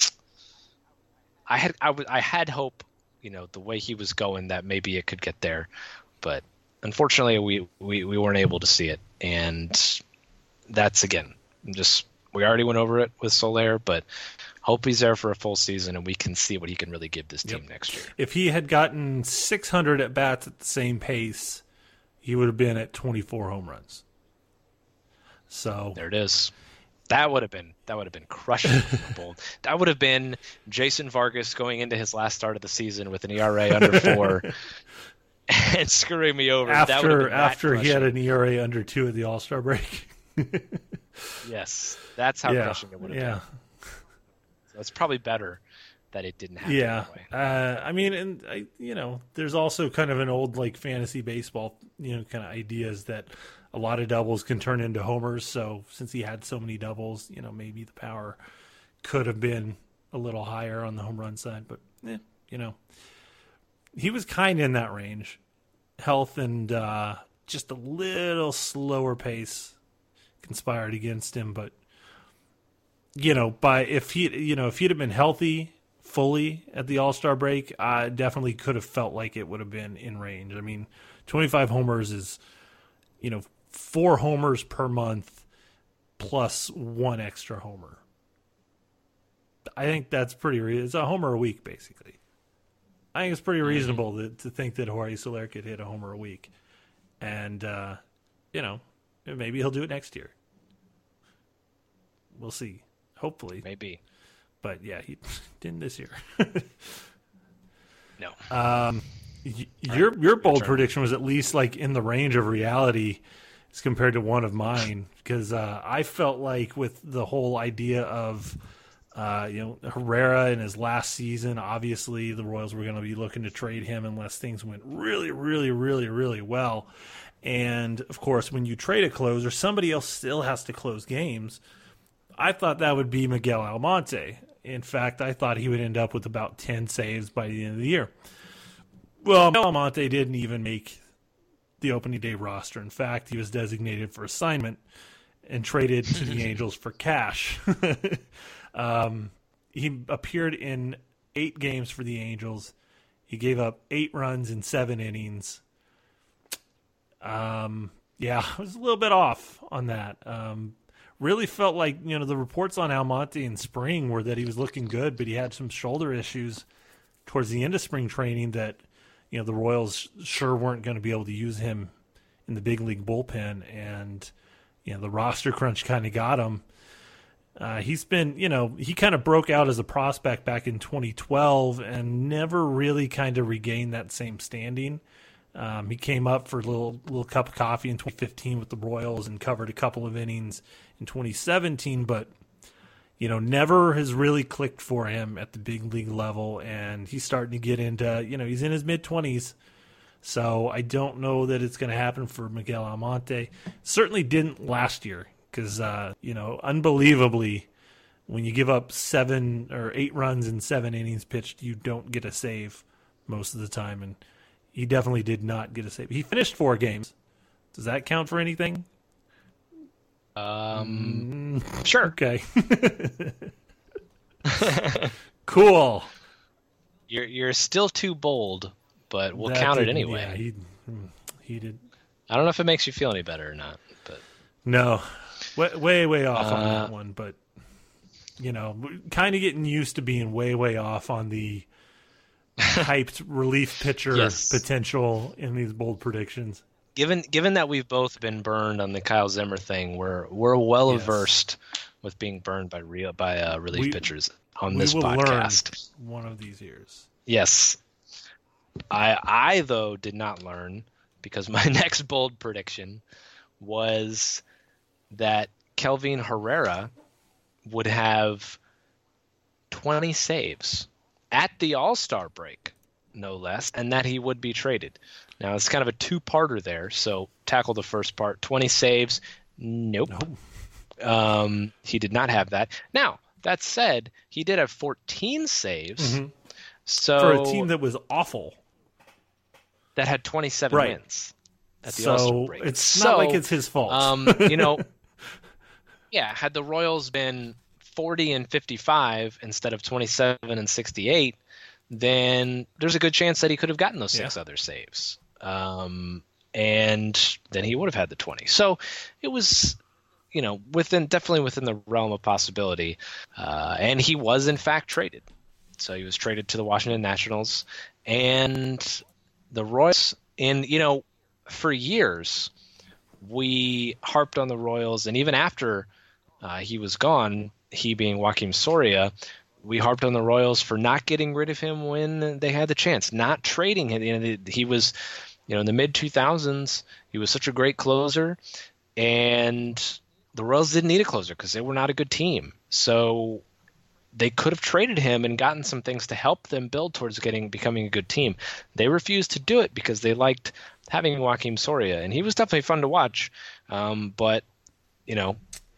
Speaker 4: I had I, w- I had hope, you know, the way he was going, that maybe it could get there, but unfortunately we, we, we weren't able to see it, and that's again just we already went over it with Soler, but hope he's there for a full season and we can see what he can really give this team yep. next year.
Speaker 5: If he had gotten six hundred at bats at the same pace, he would have been at twenty-four home runs. So
Speaker 4: there it is. That would have been that would have been crushing bold. That would have been Jason Vargas going into his last start of the season with an E R A under four and screwing me over.
Speaker 5: After that after he had an E R A under two at the All-Star break.
Speaker 4: Yes, that's how
Speaker 5: yeah,
Speaker 4: crushing it would have
Speaker 5: yeah.
Speaker 4: been. So it's probably better that it didn't happen
Speaker 5: yeah.
Speaker 4: that way.
Speaker 5: Uh, I mean, and I, you know, there's also kind of an old like fantasy baseball, you know, kind of ideas that a lot of doubles can turn into homers. So since he had so many doubles, you know, maybe the power could have been a little higher on the home run side. But, eh, you know, he was kind of in that range. Health and uh, just a little slower pace conspired against him. But, you know, by if he, you know, if he'd have been healthy fully at the All-Star break, I definitely could have felt like it would have been in range. I mean, twenty-five homers is, you know, four homers per month plus one extra homer. I think that's pretty re- it's a homer a week, basically. I think it's pretty reasonable to, to think that Jorge Soler could hit a homer a week. And, uh, you know, maybe he'll do it next year. We'll see. Hopefully.
Speaker 4: Maybe.
Speaker 5: But, yeah, he didn't this year.
Speaker 4: No.
Speaker 5: Um, y- your your bold prediction was at least, like, in the range of reality as compared to one of mine, because uh, I felt like with the whole idea of uh, you know, Herrera in his last season, obviously the Royals were going to be looking to trade him unless things went really, really, really, really well. And of course, when you trade a closer, somebody else still has to close games. I thought that would be Miguel Almonte. In fact, I thought he would end up with about ten saves by the end of the year. Well, Miguel Almonte didn't even make the opening day roster. In fact, he was designated for assignment and traded to the Angels for cash. um, he appeared in eight games for the Angels. He gave up eight runs in seven innings. Um, yeah, I was a little bit off on that. Um, really felt like, you know, the reports on Almonte in spring were that he was looking good, but he had some shoulder issues towards the end of spring training that, you know, the Royals sure weren't going to be able to use him in the big league bullpen, and, you know, the roster crunch kind of got him. Uh, he's been, you know, he kind of broke out as a prospect back in twenty twelve and never really kind of regained that same standing. Um, he came up for a little little cup of coffee in twenty fifteen with the Royals and covered a couple of innings in twenty seventeen, but, you know, never has really clicked for him at the big league level, and he's starting to get into, you know, he's in his mid-twenties, so I don't know that it's going to happen for Miguel Almonte. Certainly didn't last year, because, uh, you know, unbelievably, when you give up seven or eight runs in seven innings pitched, you don't get a save most of the time, and he definitely did not get a save. He finished four games. Does that count for anything?
Speaker 4: Um, mm, sure.
Speaker 5: Okay. Cool.
Speaker 4: You're you're still too bold, but we'll
Speaker 5: That
Speaker 4: count it
Speaker 5: didn't-
Speaker 4: anyway.
Speaker 5: Yeah, he he did.
Speaker 4: I don't know if it makes you feel any better or not, but
Speaker 5: No, way way, way off on
Speaker 4: Uh,
Speaker 5: that one. But, you know, kind of getting used to being way way off on the hyped relief pitcher
Speaker 4: Yes.
Speaker 5: potential in these bold predictions.
Speaker 4: given given that we've both been burned on the Kyle Zimmer thing, we're we're well
Speaker 5: Yes.
Speaker 4: versed with being burned by real by uh, relief
Speaker 5: we,
Speaker 4: pitchers on
Speaker 5: we
Speaker 4: this
Speaker 5: will
Speaker 4: podcast.
Speaker 5: Learn one of these years.
Speaker 4: Yes. I I though did not learn, because my next bold prediction was that Kelvin Herrera would have twenty saves at the All-Star break, no less, and that he would be traded. Now, it's kind of a two-parter there, so tackle the first part. twenty saves, nope.
Speaker 5: No.
Speaker 4: Um, he did not have that. Now, that said, he did have fourteen saves.
Speaker 5: Mm-hmm.
Speaker 4: So
Speaker 5: for a team that was awful.
Speaker 4: That had twenty-seven
Speaker 5: right.
Speaker 4: wins at the
Speaker 5: so
Speaker 4: All-Star break.
Speaker 5: It's
Speaker 4: so,
Speaker 5: not like it's his fault.
Speaker 4: um, you know, yeah, had the Royals been forty and fifty-five instead of twenty-seven and sixty-eight, then there's a good chance that he could have gotten those six yeah. other saves. Um, and then he would have had the twenty. So it was, you know, within definitely within the realm of possibility. Uh, and he was, in fact, traded. So he was traded to the Washington Nationals. And the Royals, in, you know, for years, we harped on the Royals. And even after uh, he was gone, he being Joakim Soria, we harped on the Royals for not getting rid of him when they had the chance, not trading him. You know, he was, you know, in the mid two thousands, he was such a great closer, and the Royals didn't need a closer because they were not a good team. So they could have traded him and gotten some things to help them build towards getting becoming a good team. They refused to do it because they liked having Joakim Soria, and he was definitely fun to watch. Um, but you know,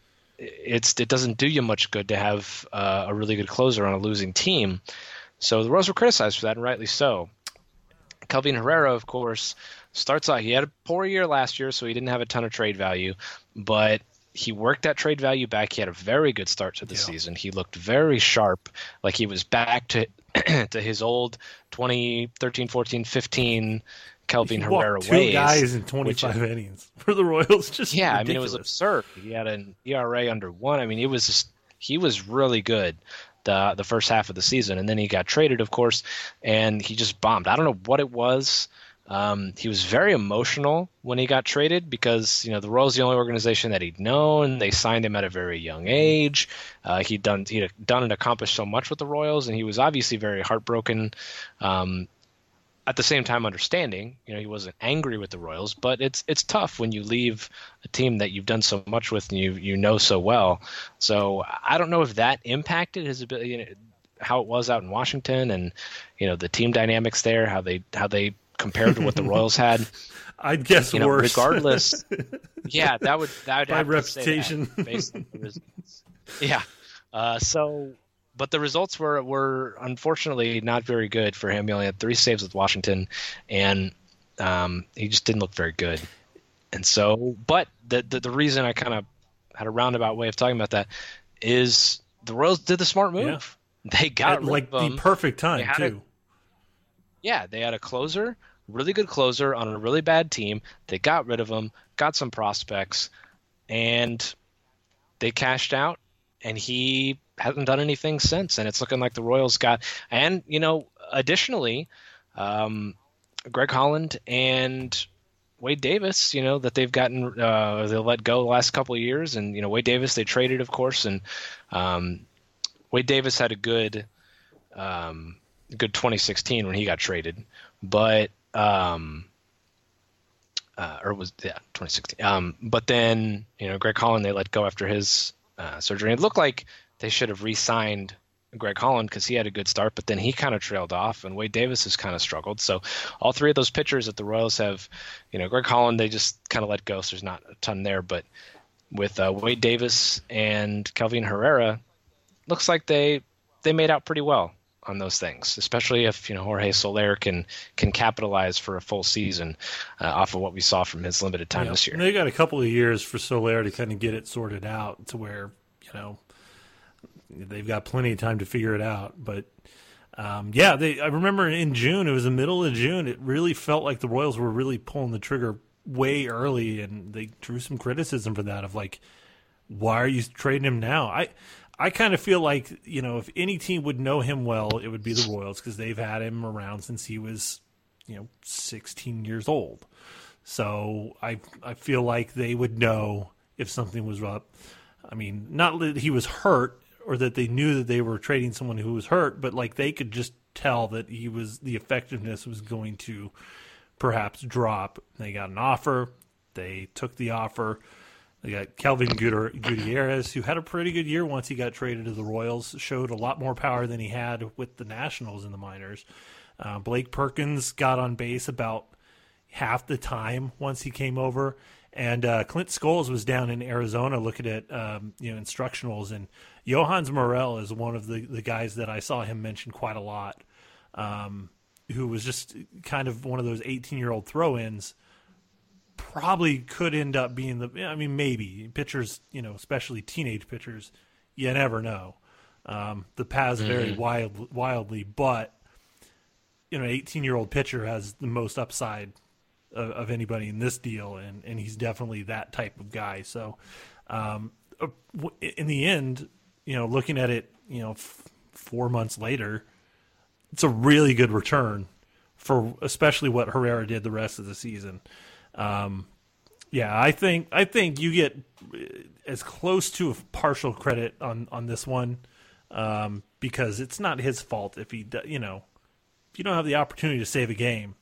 Speaker 4: it's it doesn't do you much good to have uh, a really good closer on a losing team. So the Royals were criticized for that, and rightly so. Kelvin Herrera, of course, starts out. He had a poor year last year, so he didn't have a ton of trade value, but he worked that trade value back. He had a very good start to the yeah. season. He looked very sharp, like he was back to to his old twenty thirteen, fourteen, fifteen Kelvin
Speaker 5: he
Speaker 4: Herrera
Speaker 5: two
Speaker 4: ways. Two
Speaker 5: guys in twenty-five which, innings for the Royals. Just
Speaker 4: yeah,
Speaker 5: ridiculous.
Speaker 4: I mean, it was absurd. He had an E R A under one. I mean, it was just, he was really good the the first half of the season, and then he got traded, of course, and he just bombed. I don't know what it was. Um, he was very emotional when he got traded because, you know, the Royals, the only organization that he'd known. They signed him at a very young age. Uh, he'd done he'd done and accomplished so much with the Royals, and he was obviously very heartbroken. Um, at the same time, understanding, you know, he wasn't angry with the Royals, but it's it's tough when you leave a team that you've done so much with and you you know so well. So I don't know if that impacted his ability, you know, how it was out in Washington, and you know the team dynamics there, how they how they compared to what the Royals had.
Speaker 5: I'd guess
Speaker 4: you know,
Speaker 5: worse.
Speaker 4: Regardless, yeah, that would that would
Speaker 5: by
Speaker 4: have
Speaker 5: reputation.
Speaker 4: To say that based on the results. Yeah, uh, so. But the results were, were unfortunately not very good for him. He only had three saves with Washington, and um, he just didn't look very good. And so, but the the, the reason I kind of had a roundabout way of talking about that is the Royals did the smart move. Yeah. They got
Speaker 5: At,
Speaker 4: rid
Speaker 5: like
Speaker 4: of him.
Speaker 5: the perfect time too.
Speaker 4: A, yeah, they had a closer, really good closer on a really bad team. They got rid of him, got some prospects, and they cashed out. And he hasn't done anything since, and it's looking like the Royals got. And you know, additionally, um, Greg Holland and Wade Davis, you know, that they've gotten, uh, they let go the last couple of years, and you know, Wade Davis they traded, of course, and um, Wade Davis had a good, um, good twenty sixteen when he got traded, but um, uh, or was yeah twenty sixteen. Um, but then you know, Greg Holland they let go after his. Uh, surgery. It looked like they should have re-signed Greg Holland because he had a good start, but then he kind of trailed off, and Wade Davis has kind of struggled. So all three of those pitchers that the Royals have, you know, Greg Holland, they just kind of let go, so there's not a ton there. But with uh, Wade Davis and Kelvin Herrera, looks like they they made out pretty well on those things, especially if, you know, Jorge Soler can can capitalize for a full season uh, off of what we saw from his limited time
Speaker 5: yeah.
Speaker 4: this year.
Speaker 5: And they got a couple of years for Soler to kind of get it sorted out to where, you know, they've got plenty of time to figure it out. But um, yeah, they. I remember in June, it was the middle of June, it really felt like the Royals were really pulling the trigger way early, and they drew some criticism for that of like, why are you trading him now? I I kind of feel like, you know, if any team would know him well, it would be the Royals because they've had him around since he was, you know, sixteen years old. So I I feel like they would know if something was up. I mean, not that he was hurt or that they knew that they were trading someone who was hurt, but like they could just tell that he was the effectiveness was going to perhaps drop. They got an offer. They took the offer. They got Kelvin Gutierrez, who had a pretty good year once he got traded to the Royals, showed a lot more power than he had with the Nationals in the minors. Uh, Blake Perkins got on base about half the time once he came over. And uh, Clint Scholes was down in Arizona looking at um, you know instructionals, and Johans Morel is one of the, the guys that I saw him mention quite a lot, um, who was just kind of one of those eighteen-year-old throw-ins. Probably could end up being the, I mean, maybe. Pitchers, you know, especially teenage pitchers, you never know. Um, the paths mm-hmm. vary wild, wildly, but, you know, an eighteen-year-old pitcher has the most upside of, of anybody in this deal, and, and he's definitely that type of guy. So, um, in the end, you know, looking at it, you know, f- four months later, it's a really good return for especially what Herrera did the rest of the season. Um, yeah, I think I think you get as close to a partial credit on, on this one um, because it's not his fault if he, you know, if you don't have the opportunity to save a game,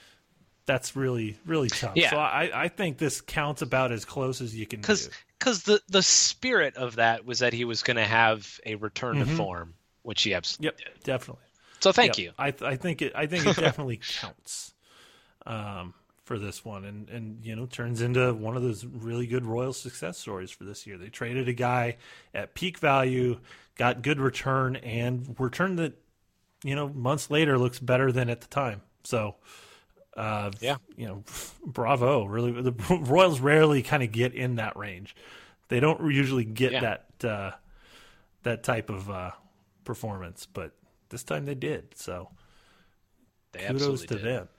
Speaker 5: that's really really tough.
Speaker 4: Yeah.
Speaker 5: So I, I think this counts about as close as you can do.
Speaker 4: Because the the spirit of that was that he was going to have a return
Speaker 5: mm-hmm.
Speaker 4: to form, which he absolutely
Speaker 5: yep,
Speaker 4: did.
Speaker 5: Definitely.
Speaker 4: So thank
Speaker 5: yep.
Speaker 4: you.
Speaker 5: I I think it I think it definitely counts. Um. For this one, and and you know turns into one of those really good Royals success stories for this year. They traded a guy at peak value, got good return, and return that you know months later looks better than at the time. So, uh,
Speaker 4: yeah,
Speaker 5: you know, bravo. Really, the Royals rarely kind of get in that range. They don't usually get
Speaker 4: yeah.
Speaker 5: that uh, that type of uh, performance, but this time they did. So,
Speaker 4: they
Speaker 5: kudos to
Speaker 4: did.
Speaker 5: them.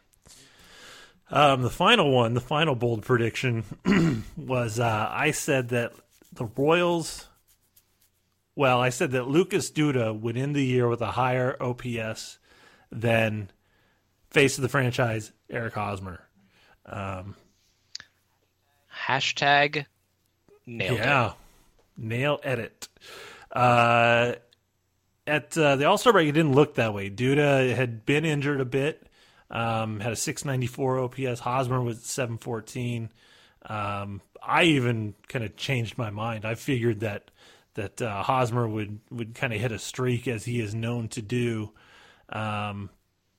Speaker 5: Um, the final one, the final bold prediction was uh, I said that the Royals, well, I said that Lucas Duda would end the year with a higher O P S than face of the franchise, Eric Hosmer. Um,
Speaker 4: Hashtag nailed
Speaker 5: yeah,
Speaker 4: it.
Speaker 5: Nail edit. Uh, at uh, the All-Star break, it didn't look that way. Duda had been injured a bit. Um, had a six ninety-four O P S. Hosmer was seven fourteen. Um, I even kind of changed my mind. I figured that that uh, Hosmer would, would kind of hit a streak as he is known to do. Um,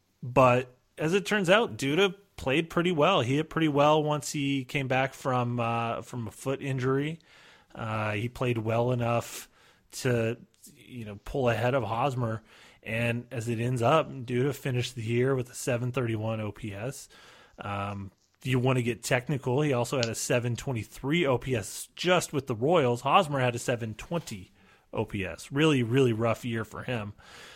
Speaker 5: but as it turns out, Duda played pretty well. He hit pretty well once he came back from uh, from a foot injury. Uh, he played well enough to you know pull ahead of Hosmer. And as it ends up, Duda finished the year with a seven thirty-one O P S. Um, if you want to get technical, he also had a seven twenty-three O P S just with the Royals. Hosmer had a seven twenty O P S. Really, really rough year for him.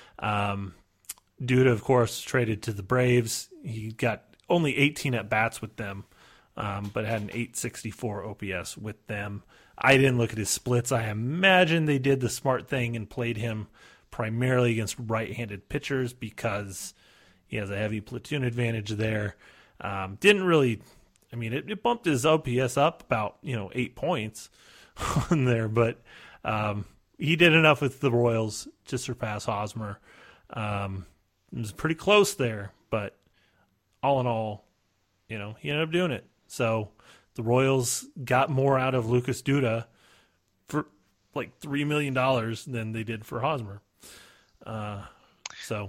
Speaker 5: Um, Duda, of course, traded to the Braves. He got only eighteen at-bats with them, um, but had an eight sixty-four O P S with them. I didn't look at his splits. I imagine they did the smart thing and played him primarily against right-handed pitchers because he has a heavy platoon advantage there. Um, didn't really, I mean, it, it bumped his O P S up about, you know, eight points on there, but um, he did enough with the Royals to surpass Hosmer. Um, it was pretty close there, but all in all, you know, he ended up doing it. So the Royals got more out of Lucas Duda for like three million dollars than they did for Hosmer. Uh, so,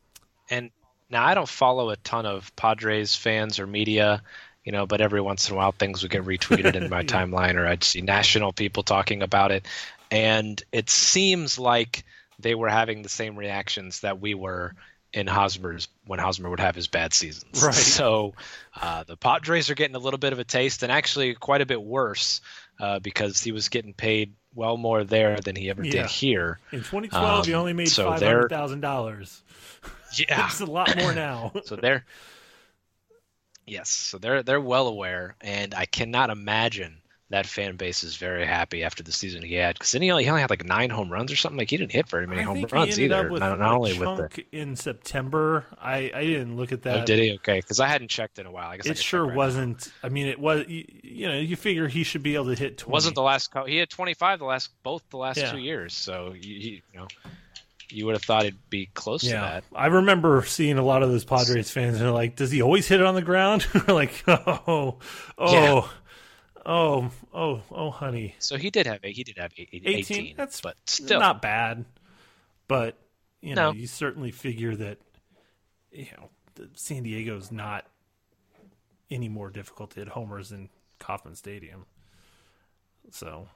Speaker 4: and now I don't follow a ton of Padres fans or media, you know, but every once in a while things would get retweeted in my yeah. timeline, or I'd see national people talking about it. And it seems like they were having the same reactions that we were in Hosmer's when Hosmer would have his bad seasons.
Speaker 5: Right.
Speaker 4: So uh, the Padres are getting a little bit of a taste, and actually quite a bit worse uh, because he was getting paid well more there than he ever
Speaker 5: yeah.
Speaker 4: did here.
Speaker 5: In twenty twelve, um, he only made
Speaker 4: so
Speaker 5: five hundred thousand dollars.
Speaker 4: Yeah,
Speaker 5: it's a lot more now.
Speaker 4: so they're yes, so they're they're well aware, and I cannot imagine that fan base is very happy after the season he had, because then he only, he only had like nine home runs or something. Like he didn't hit very many
Speaker 5: I
Speaker 4: home
Speaker 5: think
Speaker 4: runs
Speaker 5: he ended
Speaker 4: either.
Speaker 5: Up with
Speaker 4: not,
Speaker 5: a
Speaker 4: not only with
Speaker 5: chunk
Speaker 4: the
Speaker 5: in September. I, I didn't look at that.
Speaker 4: oh, did he? Okay, because I hadn't checked in a while. I guess I
Speaker 5: it
Speaker 4: could
Speaker 5: sure
Speaker 4: check right
Speaker 5: wasn't.
Speaker 4: now.
Speaker 5: I mean, it was. You, you know, you figure he should be able to hit twenty.
Speaker 4: It wasn't the last. Co- he had twenty-five the last both the last
Speaker 5: Yeah.
Speaker 4: two years. So you, you know, you would have thought it'd be close
Speaker 5: yeah.
Speaker 4: to that.
Speaker 5: I remember seeing a lot of those Padres fans, and they're like, "Does he always hit it on the ground?" We're like, "Oh, oh."
Speaker 4: Yeah.
Speaker 5: Oh, oh, oh, honey.
Speaker 4: So he did have he did have eighteen,
Speaker 5: eighteen. That's
Speaker 4: but still
Speaker 5: not bad. But you know,
Speaker 4: No.
Speaker 5: you certainly figure that you know the San Diego's not any more difficult to hit homers than Kauffman Stadium. So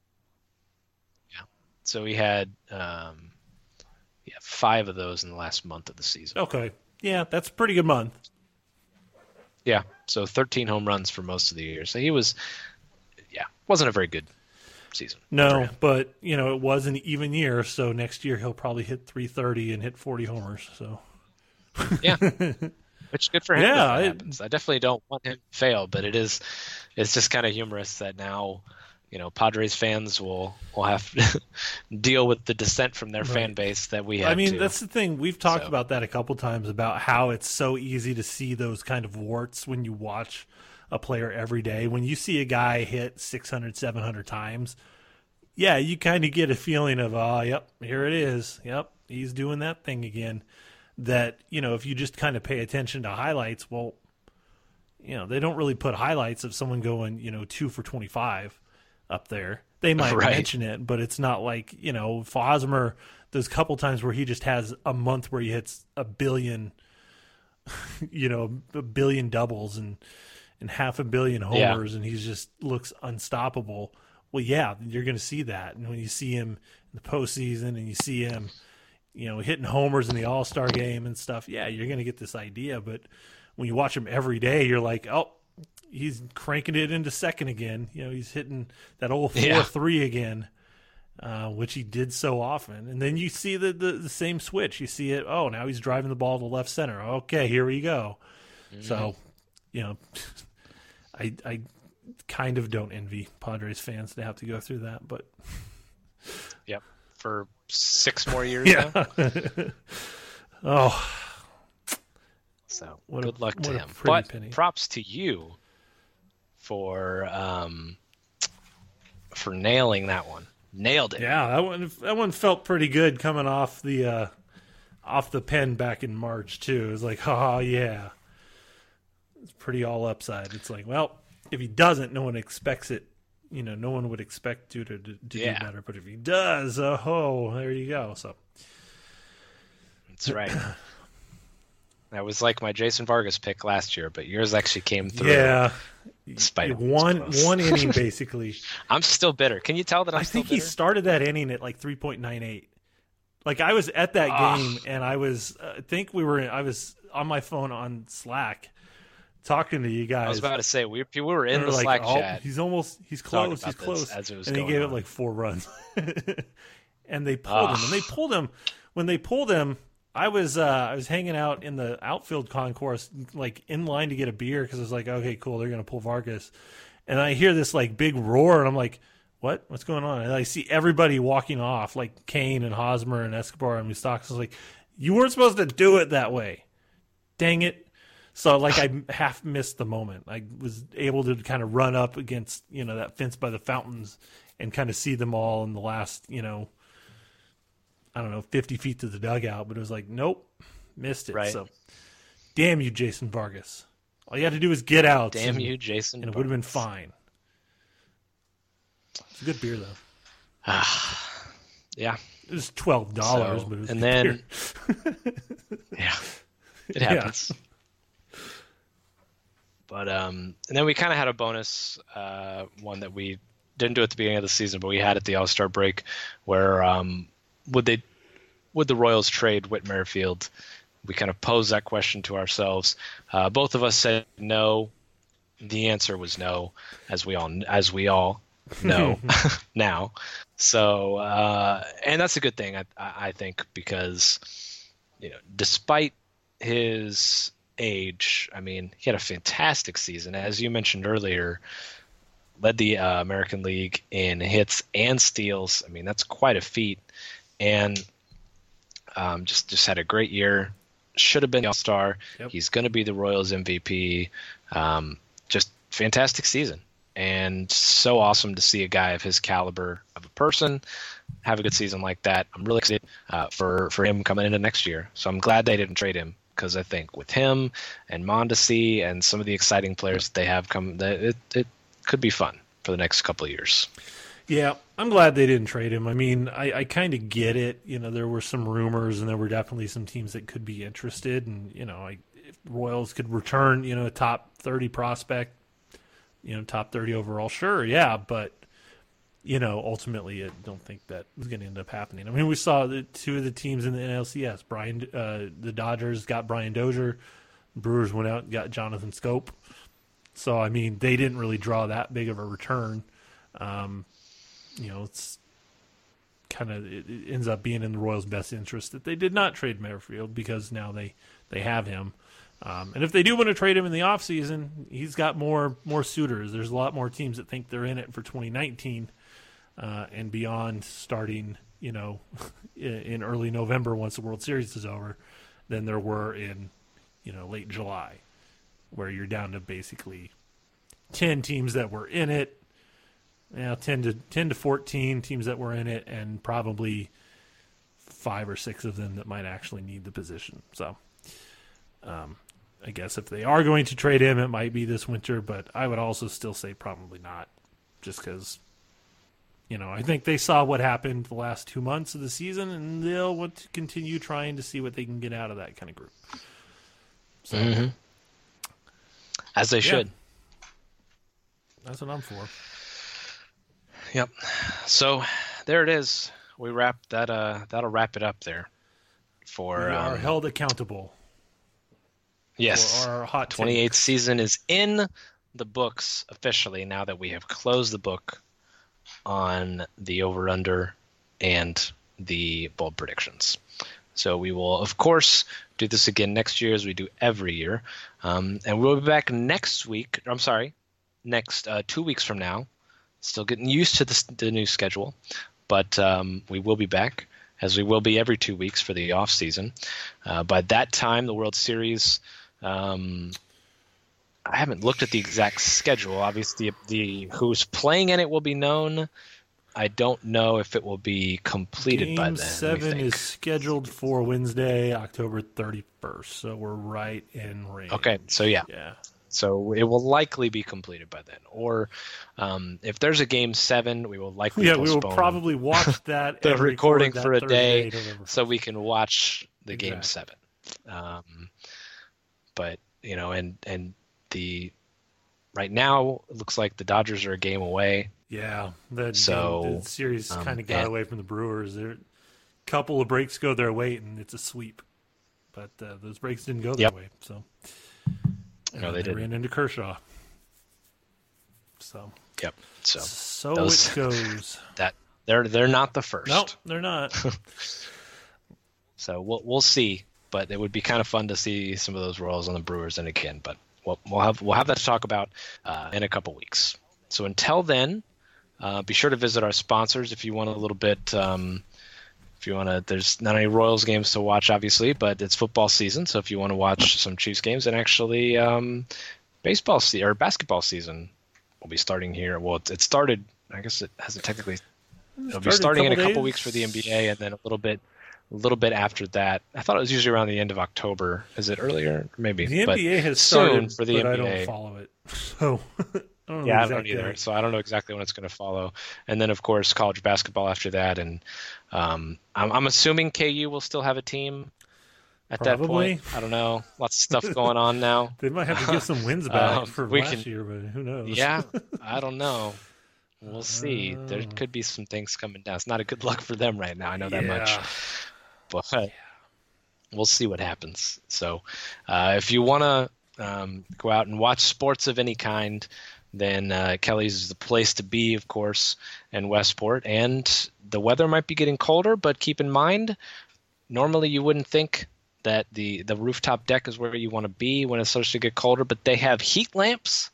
Speaker 4: So he had um, yeah five of those in the last month of the season.
Speaker 5: okay, yeah, that's a pretty good month.
Speaker 4: Yeah, so thirteen home runs for most of the year. So he was, yeah, wasn't a very good season. for
Speaker 5: No,
Speaker 4: him.
Speaker 5: but you know it was an even year, so next year he'll probably hit three thirty and hit forty homers. So
Speaker 4: Yeah, which good for him.
Speaker 5: Yeah,
Speaker 4: if that
Speaker 5: it-
Speaker 4: happens. I definitely don't want him to fail, but it is, it's just kind of humorous that now, you know, Padres fans will will have to deal with the dissent from their fan base that we have.
Speaker 5: I mean,
Speaker 4: too.
Speaker 5: that's the thing. We've talked
Speaker 4: So.
Speaker 5: about that a couple times about how it's so easy to see those kind of warts when you watch a player every day. When you see a guy hit six hundred, seven hundred times, yeah, you kind of get a feeling of, oh, yep, here it is. Yep, he's doing that thing again. That, you know, if you just kind of pay attention to highlights, well, you know, they don't really put highlights of someone going, you know, two for twenty-five up there. They might
Speaker 4: Right.
Speaker 5: mention it, but it's not like, you know, Fosmer, there's a couple times where he just has a month where he hits a billion, you know, a billion doubles and, and half a billion homers, and he just looks unstoppable. Well, yeah, you're going to see that. And when you see him in the postseason and you see him, you know, hitting homers in the All-Star game and stuff, yeah, you're going to get this idea. But when you watch him every day, you're like, oh, he's cranking it into second again. You know, he's hitting that old
Speaker 4: Yeah.
Speaker 5: four three again, uh, which he did so often. And then you see the, the, the same switch. You see it, oh, now he's driving the ball to left center. Okay, here we go.
Speaker 4: Mm-hmm.
Speaker 5: So, you know, I I kind of don't envy Padres fans to have to go through that, but
Speaker 4: Yep, for six more years
Speaker 5: yeah.
Speaker 4: now.
Speaker 5: Oh,
Speaker 4: So
Speaker 5: What a-
Speaker 4: good luck to
Speaker 5: what a
Speaker 4: him.
Speaker 5: pretty
Speaker 4: But
Speaker 5: penny.
Speaker 4: props to you for um, for nailing that one. Nailed it.
Speaker 5: yeah, that one that one felt pretty good coming off the uh, off the pen back in March too. It was like, oh yeah, it's pretty all upside. It's like, well, if he doesn't, no one expects it. You know, no one would expect you to, to, to
Speaker 4: Yeah.
Speaker 5: do better. But if he does, oh, there you go. So
Speaker 4: That's right. That was like my Jason Vargas pick last year, but yours actually came through.
Speaker 5: yeah,
Speaker 4: Despite it was
Speaker 5: one
Speaker 4: close.
Speaker 5: one inning basically.
Speaker 4: I'm still bitter. Can you tell that I'm
Speaker 5: I
Speaker 4: still
Speaker 5: think he
Speaker 4: bitter?
Speaker 5: started that inning at like three point nine eight. Like I was at that
Speaker 4: Ah.
Speaker 5: game and I was, uh, I think we were, I was on my phone on Slack talking to you guys.
Speaker 4: I was about to say we we were in
Speaker 5: And
Speaker 4: the
Speaker 5: we're like,
Speaker 4: Slack
Speaker 5: oh,
Speaker 4: chat.
Speaker 5: he's almost, he's
Speaker 4: talking
Speaker 5: close,
Speaker 4: about
Speaker 5: he's close.
Speaker 4: this as it was
Speaker 5: And he
Speaker 4: going
Speaker 5: gave it
Speaker 4: on.
Speaker 5: like four runs. And they pulled him.
Speaker 4: Ah.
Speaker 5: And they pulled him. When they pulled him, I was uh, I was hanging out in the outfield concourse, like in line to get a beer because I was like, okay, cool, they're gonna pull Vargas, and I hear this like big roar, and I'm like, what? What's going on? And I see everybody walking off, like Kane and Hosmer and Escobar and Moustakas. I was like, you weren't supposed to do it that way. Dang it! So like I half missed the moment. I was able to kind of run up against you know that fence by the fountains and kind of see them all in the last you know. I don't know, fifty feet to the dugout, but it was like, nope, missed it.
Speaker 4: Right.
Speaker 5: So, damn you, Jason Vargas. All you had to do was get out.
Speaker 4: Damn
Speaker 5: and,
Speaker 4: you, Jason.
Speaker 5: And it would have been
Speaker 4: Vargas.
Speaker 5: fine. It's a good beer, though.
Speaker 4: Yeah,
Speaker 5: It was twelve dollars,
Speaker 4: So,
Speaker 5: but it was
Speaker 4: and
Speaker 5: good
Speaker 4: then-
Speaker 5: beer.
Speaker 4: yeah, it happens. But um, and then we kind of had a bonus uh, one that we didn't do at the beginning of the season, but we had at the All Star break, where um, would they would the Royals trade Whit Merrifield? We kind of posed that question to ourselves. Uh, both of us said no. The answer was no, as we all as we all know now. So uh, and that's a good thing, I, I think, because you know, despite his age, I mean, he had a fantastic season, as you mentioned earlier. led the uh, American League in hits and steals. I mean, that's quite a feat. And um, just just had a great year. Should have been the All-Star. Yep. He's going to be the Royals M V P. Um, just fantastic season. And so awesome to see a guy of his caliber of a person have a good season like that. I'm really excited uh, for, for him coming into next year. So I'm glad they didn't trade him, because I think with him and Mondesi and some of the exciting players that they have come, it, it could be fun for the next couple of years.
Speaker 5: Yeah, I'm glad they didn't trade him. I mean, I, I kind of get it. You know, there were some rumors, and there were definitely some teams that could be interested. And, you know, I, if Royals could return, you know, a top thirty prospect, you know, top thirty overall, sure, yeah. But, you know, ultimately I don't think that was going to end up happening. I mean, we saw the two of the teams in the N L C S. Brian, uh, the Dodgers got Brian Dozier. Brewers went out and got Jonathan Scope. So, I mean, they didn't really draw that big of a return. Um You know, it's kind of it, it ends up being in the Royals' best interest that they did not trade Merrifield, because now they, they have him. Um, and if they do want to trade him in the offseason, he's got more more suitors. There's a lot more teams that think they're in it for twenty nineteen uh, and beyond, starting, you know, in, in early November once the World Series is over, than there were in, you know, late July, where you're down to basically ten teams that were in it. Yeah, ten to ten to fourteen teams that were in it, and probably five or six of them that might actually need the position. So, um, I guess if they are going to trade him, it might be this winter, but I would also still say probably not, just because, you know, I think they saw what happened the last two months of the season, and they'll want to continue trying to see what they can get out of that kind of group. So,
Speaker 4: mm-hmm. As they
Speaker 5: yeah.
Speaker 4: should.
Speaker 5: That's what I'm for.
Speaker 4: Yep. So there it is. We wrap that. Uh, that'll wrap it up there. For
Speaker 5: we are
Speaker 4: um,
Speaker 5: held accountable.
Speaker 4: Yes.
Speaker 5: For our hot
Speaker 4: twenty-eighth
Speaker 5: takes.
Speaker 4: season is in the books officially, now that we have closed the book on the over/under and the bold predictions. So we will, of course, do this again next year, as we do every year, um, and we'll be back next week. I'm sorry, next uh, two weeks from now. Still getting used to the, the new schedule, but um, we will be back, as we will be every two weeks for the off season. Uh, by that time, the World Series, um, I haven't looked at the exact schedule. Obviously, the who's playing in it will be known. I don't know if it will be completed
Speaker 5: Game
Speaker 4: by then.
Speaker 5: seven is scheduled for Wednesday, October thirty-first, so we're right in range.
Speaker 4: Okay, so yeah.
Speaker 5: Yeah.
Speaker 4: So it will likely be completed by then. Or um, if there's a game seven, we will likely
Speaker 5: Yeah,
Speaker 4: postpone
Speaker 5: we will probably watch that
Speaker 4: the
Speaker 5: and
Speaker 4: recording
Speaker 5: record
Speaker 4: for a
Speaker 5: that
Speaker 4: day,
Speaker 5: Thursday, November
Speaker 4: so we can watch the
Speaker 5: Exactly.
Speaker 4: game seven. Um, but you know, and and the right now it looks like the Dodgers are a game away.
Speaker 5: Yeah, the,
Speaker 4: So,
Speaker 5: game, the series
Speaker 4: um,
Speaker 5: kind of got
Speaker 4: and-
Speaker 5: away from the Brewers. There, couple of breaks go their way, and it's a sweep. But uh, those breaks didn't go
Speaker 4: Yep.
Speaker 5: their way, so
Speaker 4: No,
Speaker 5: and
Speaker 4: they
Speaker 5: they ran
Speaker 4: didn't.
Speaker 5: into Kershaw. So
Speaker 4: Yep. So
Speaker 5: so
Speaker 4: those-
Speaker 5: it goes.
Speaker 4: that they're they're not the first.
Speaker 5: No, they're not.
Speaker 4: So we'll we'll see, but it would be kind of fun to see some of those Royals on the Brewers and again. But we'll we'll have we'll have that to talk about uh, in a couple weeks. So until then, uh, be sure to visit our sponsors if you want a little bit. Um, if you want to, there's not any Royals games to watch, obviously, but it's football season. So if you want to watch some Chiefs games, and actually um, baseball se- or basketball season will be starting here. Well, it, it started. I guess it hasn't technically. It'll be
Speaker 5: Started a
Speaker 4: starting in a
Speaker 5: couple
Speaker 4: couple
Speaker 5: days.
Speaker 4: weeks for the N B A, and then a little bit, a little bit after that. I thought it was usually around the end of October. Is it earlier? Maybe.
Speaker 5: The N B A
Speaker 4: But
Speaker 5: has
Speaker 4: soon
Speaker 5: started,
Speaker 4: for the
Speaker 5: but
Speaker 4: N B A.
Speaker 5: I don't follow it. So I don't know
Speaker 4: Yeah, I
Speaker 5: exactly.
Speaker 4: don't either. So I don't know exactly when it's going to follow. And then, of course, college basketball after that. And um, I'm, I'm assuming K U will still have a team at
Speaker 5: Probably.
Speaker 4: that point. I don't know. Lots of stuff going on now.
Speaker 5: They might have to get some wins back
Speaker 4: Um,
Speaker 5: for
Speaker 4: we
Speaker 5: last
Speaker 4: can-
Speaker 5: year, but who knows?
Speaker 4: Yeah, I don't know. We'll see. There
Speaker 5: Uh.
Speaker 4: could be some things coming down. It's not a good luck for them right now. I know that much.
Speaker 5: Yeah.
Speaker 4: But we'll see what happens. So uh, if you want to um, go out and watch sports of any kind, then uh, Kelly's is the place to be, of course, in Westport. And the weather might be getting colder, but keep in mind, normally you wouldn't think that the, the rooftop deck is where you want to be when it starts to get colder, but they have heat lamps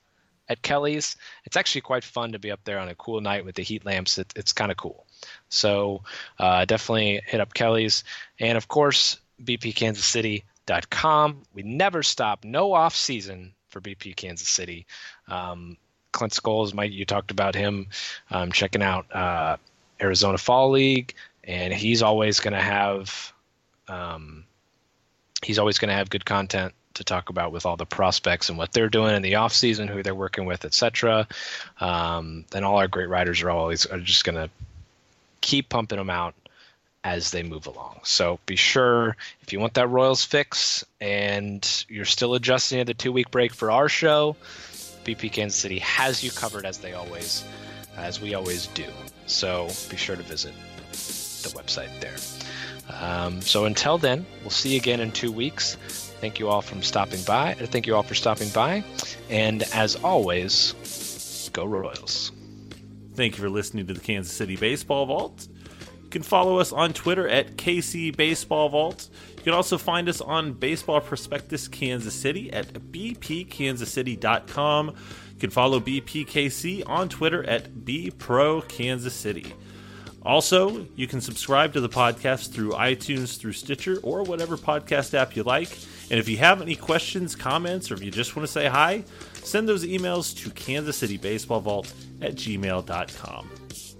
Speaker 4: at Kelly's. It's actually quite fun to be up there on a cool night with the heat lamps. It, it's kind of cool. So uh, definitely hit up Kelly's. And, of course, b p kansas city dot com. We never stop. No off season for B P Kansas City. Um, Clint Scholes, Mike, you talked about him um, checking out uh, Arizona Fall League, and he's always going to have um, he's always going to have good content to talk about with all the prospects and what they're doing in the off season, who they're working with, et cetera. Um, and all our great writers are always are just going to keep pumping them out as they move along. So be sure, if you want that Royals fix and you're still adjusting to the two-week break for our show, B P Kansas City has you covered as they always, as we always do. So be sure to visit the website there. Um, so until then, we'll see you again in two weeks. Thank you all from stopping by. Thank you all for stopping by. And as always, go Royals.
Speaker 5: Thank you for listening to the Kansas City Baseball Vault. You can follow us on Twitter at K C Baseball Vault. You can also find us on Baseball Prospectus Kansas City at b p kansas city dot com. You can follow B P K C on Twitter at b pro kansas city. Also, you can subscribe to the podcast through iTunes, through Stitcher, or whatever podcast app you like. And if you have any questions, comments, or if you just want to say hi, send those emails to kansas city baseball vault at gmail dot com.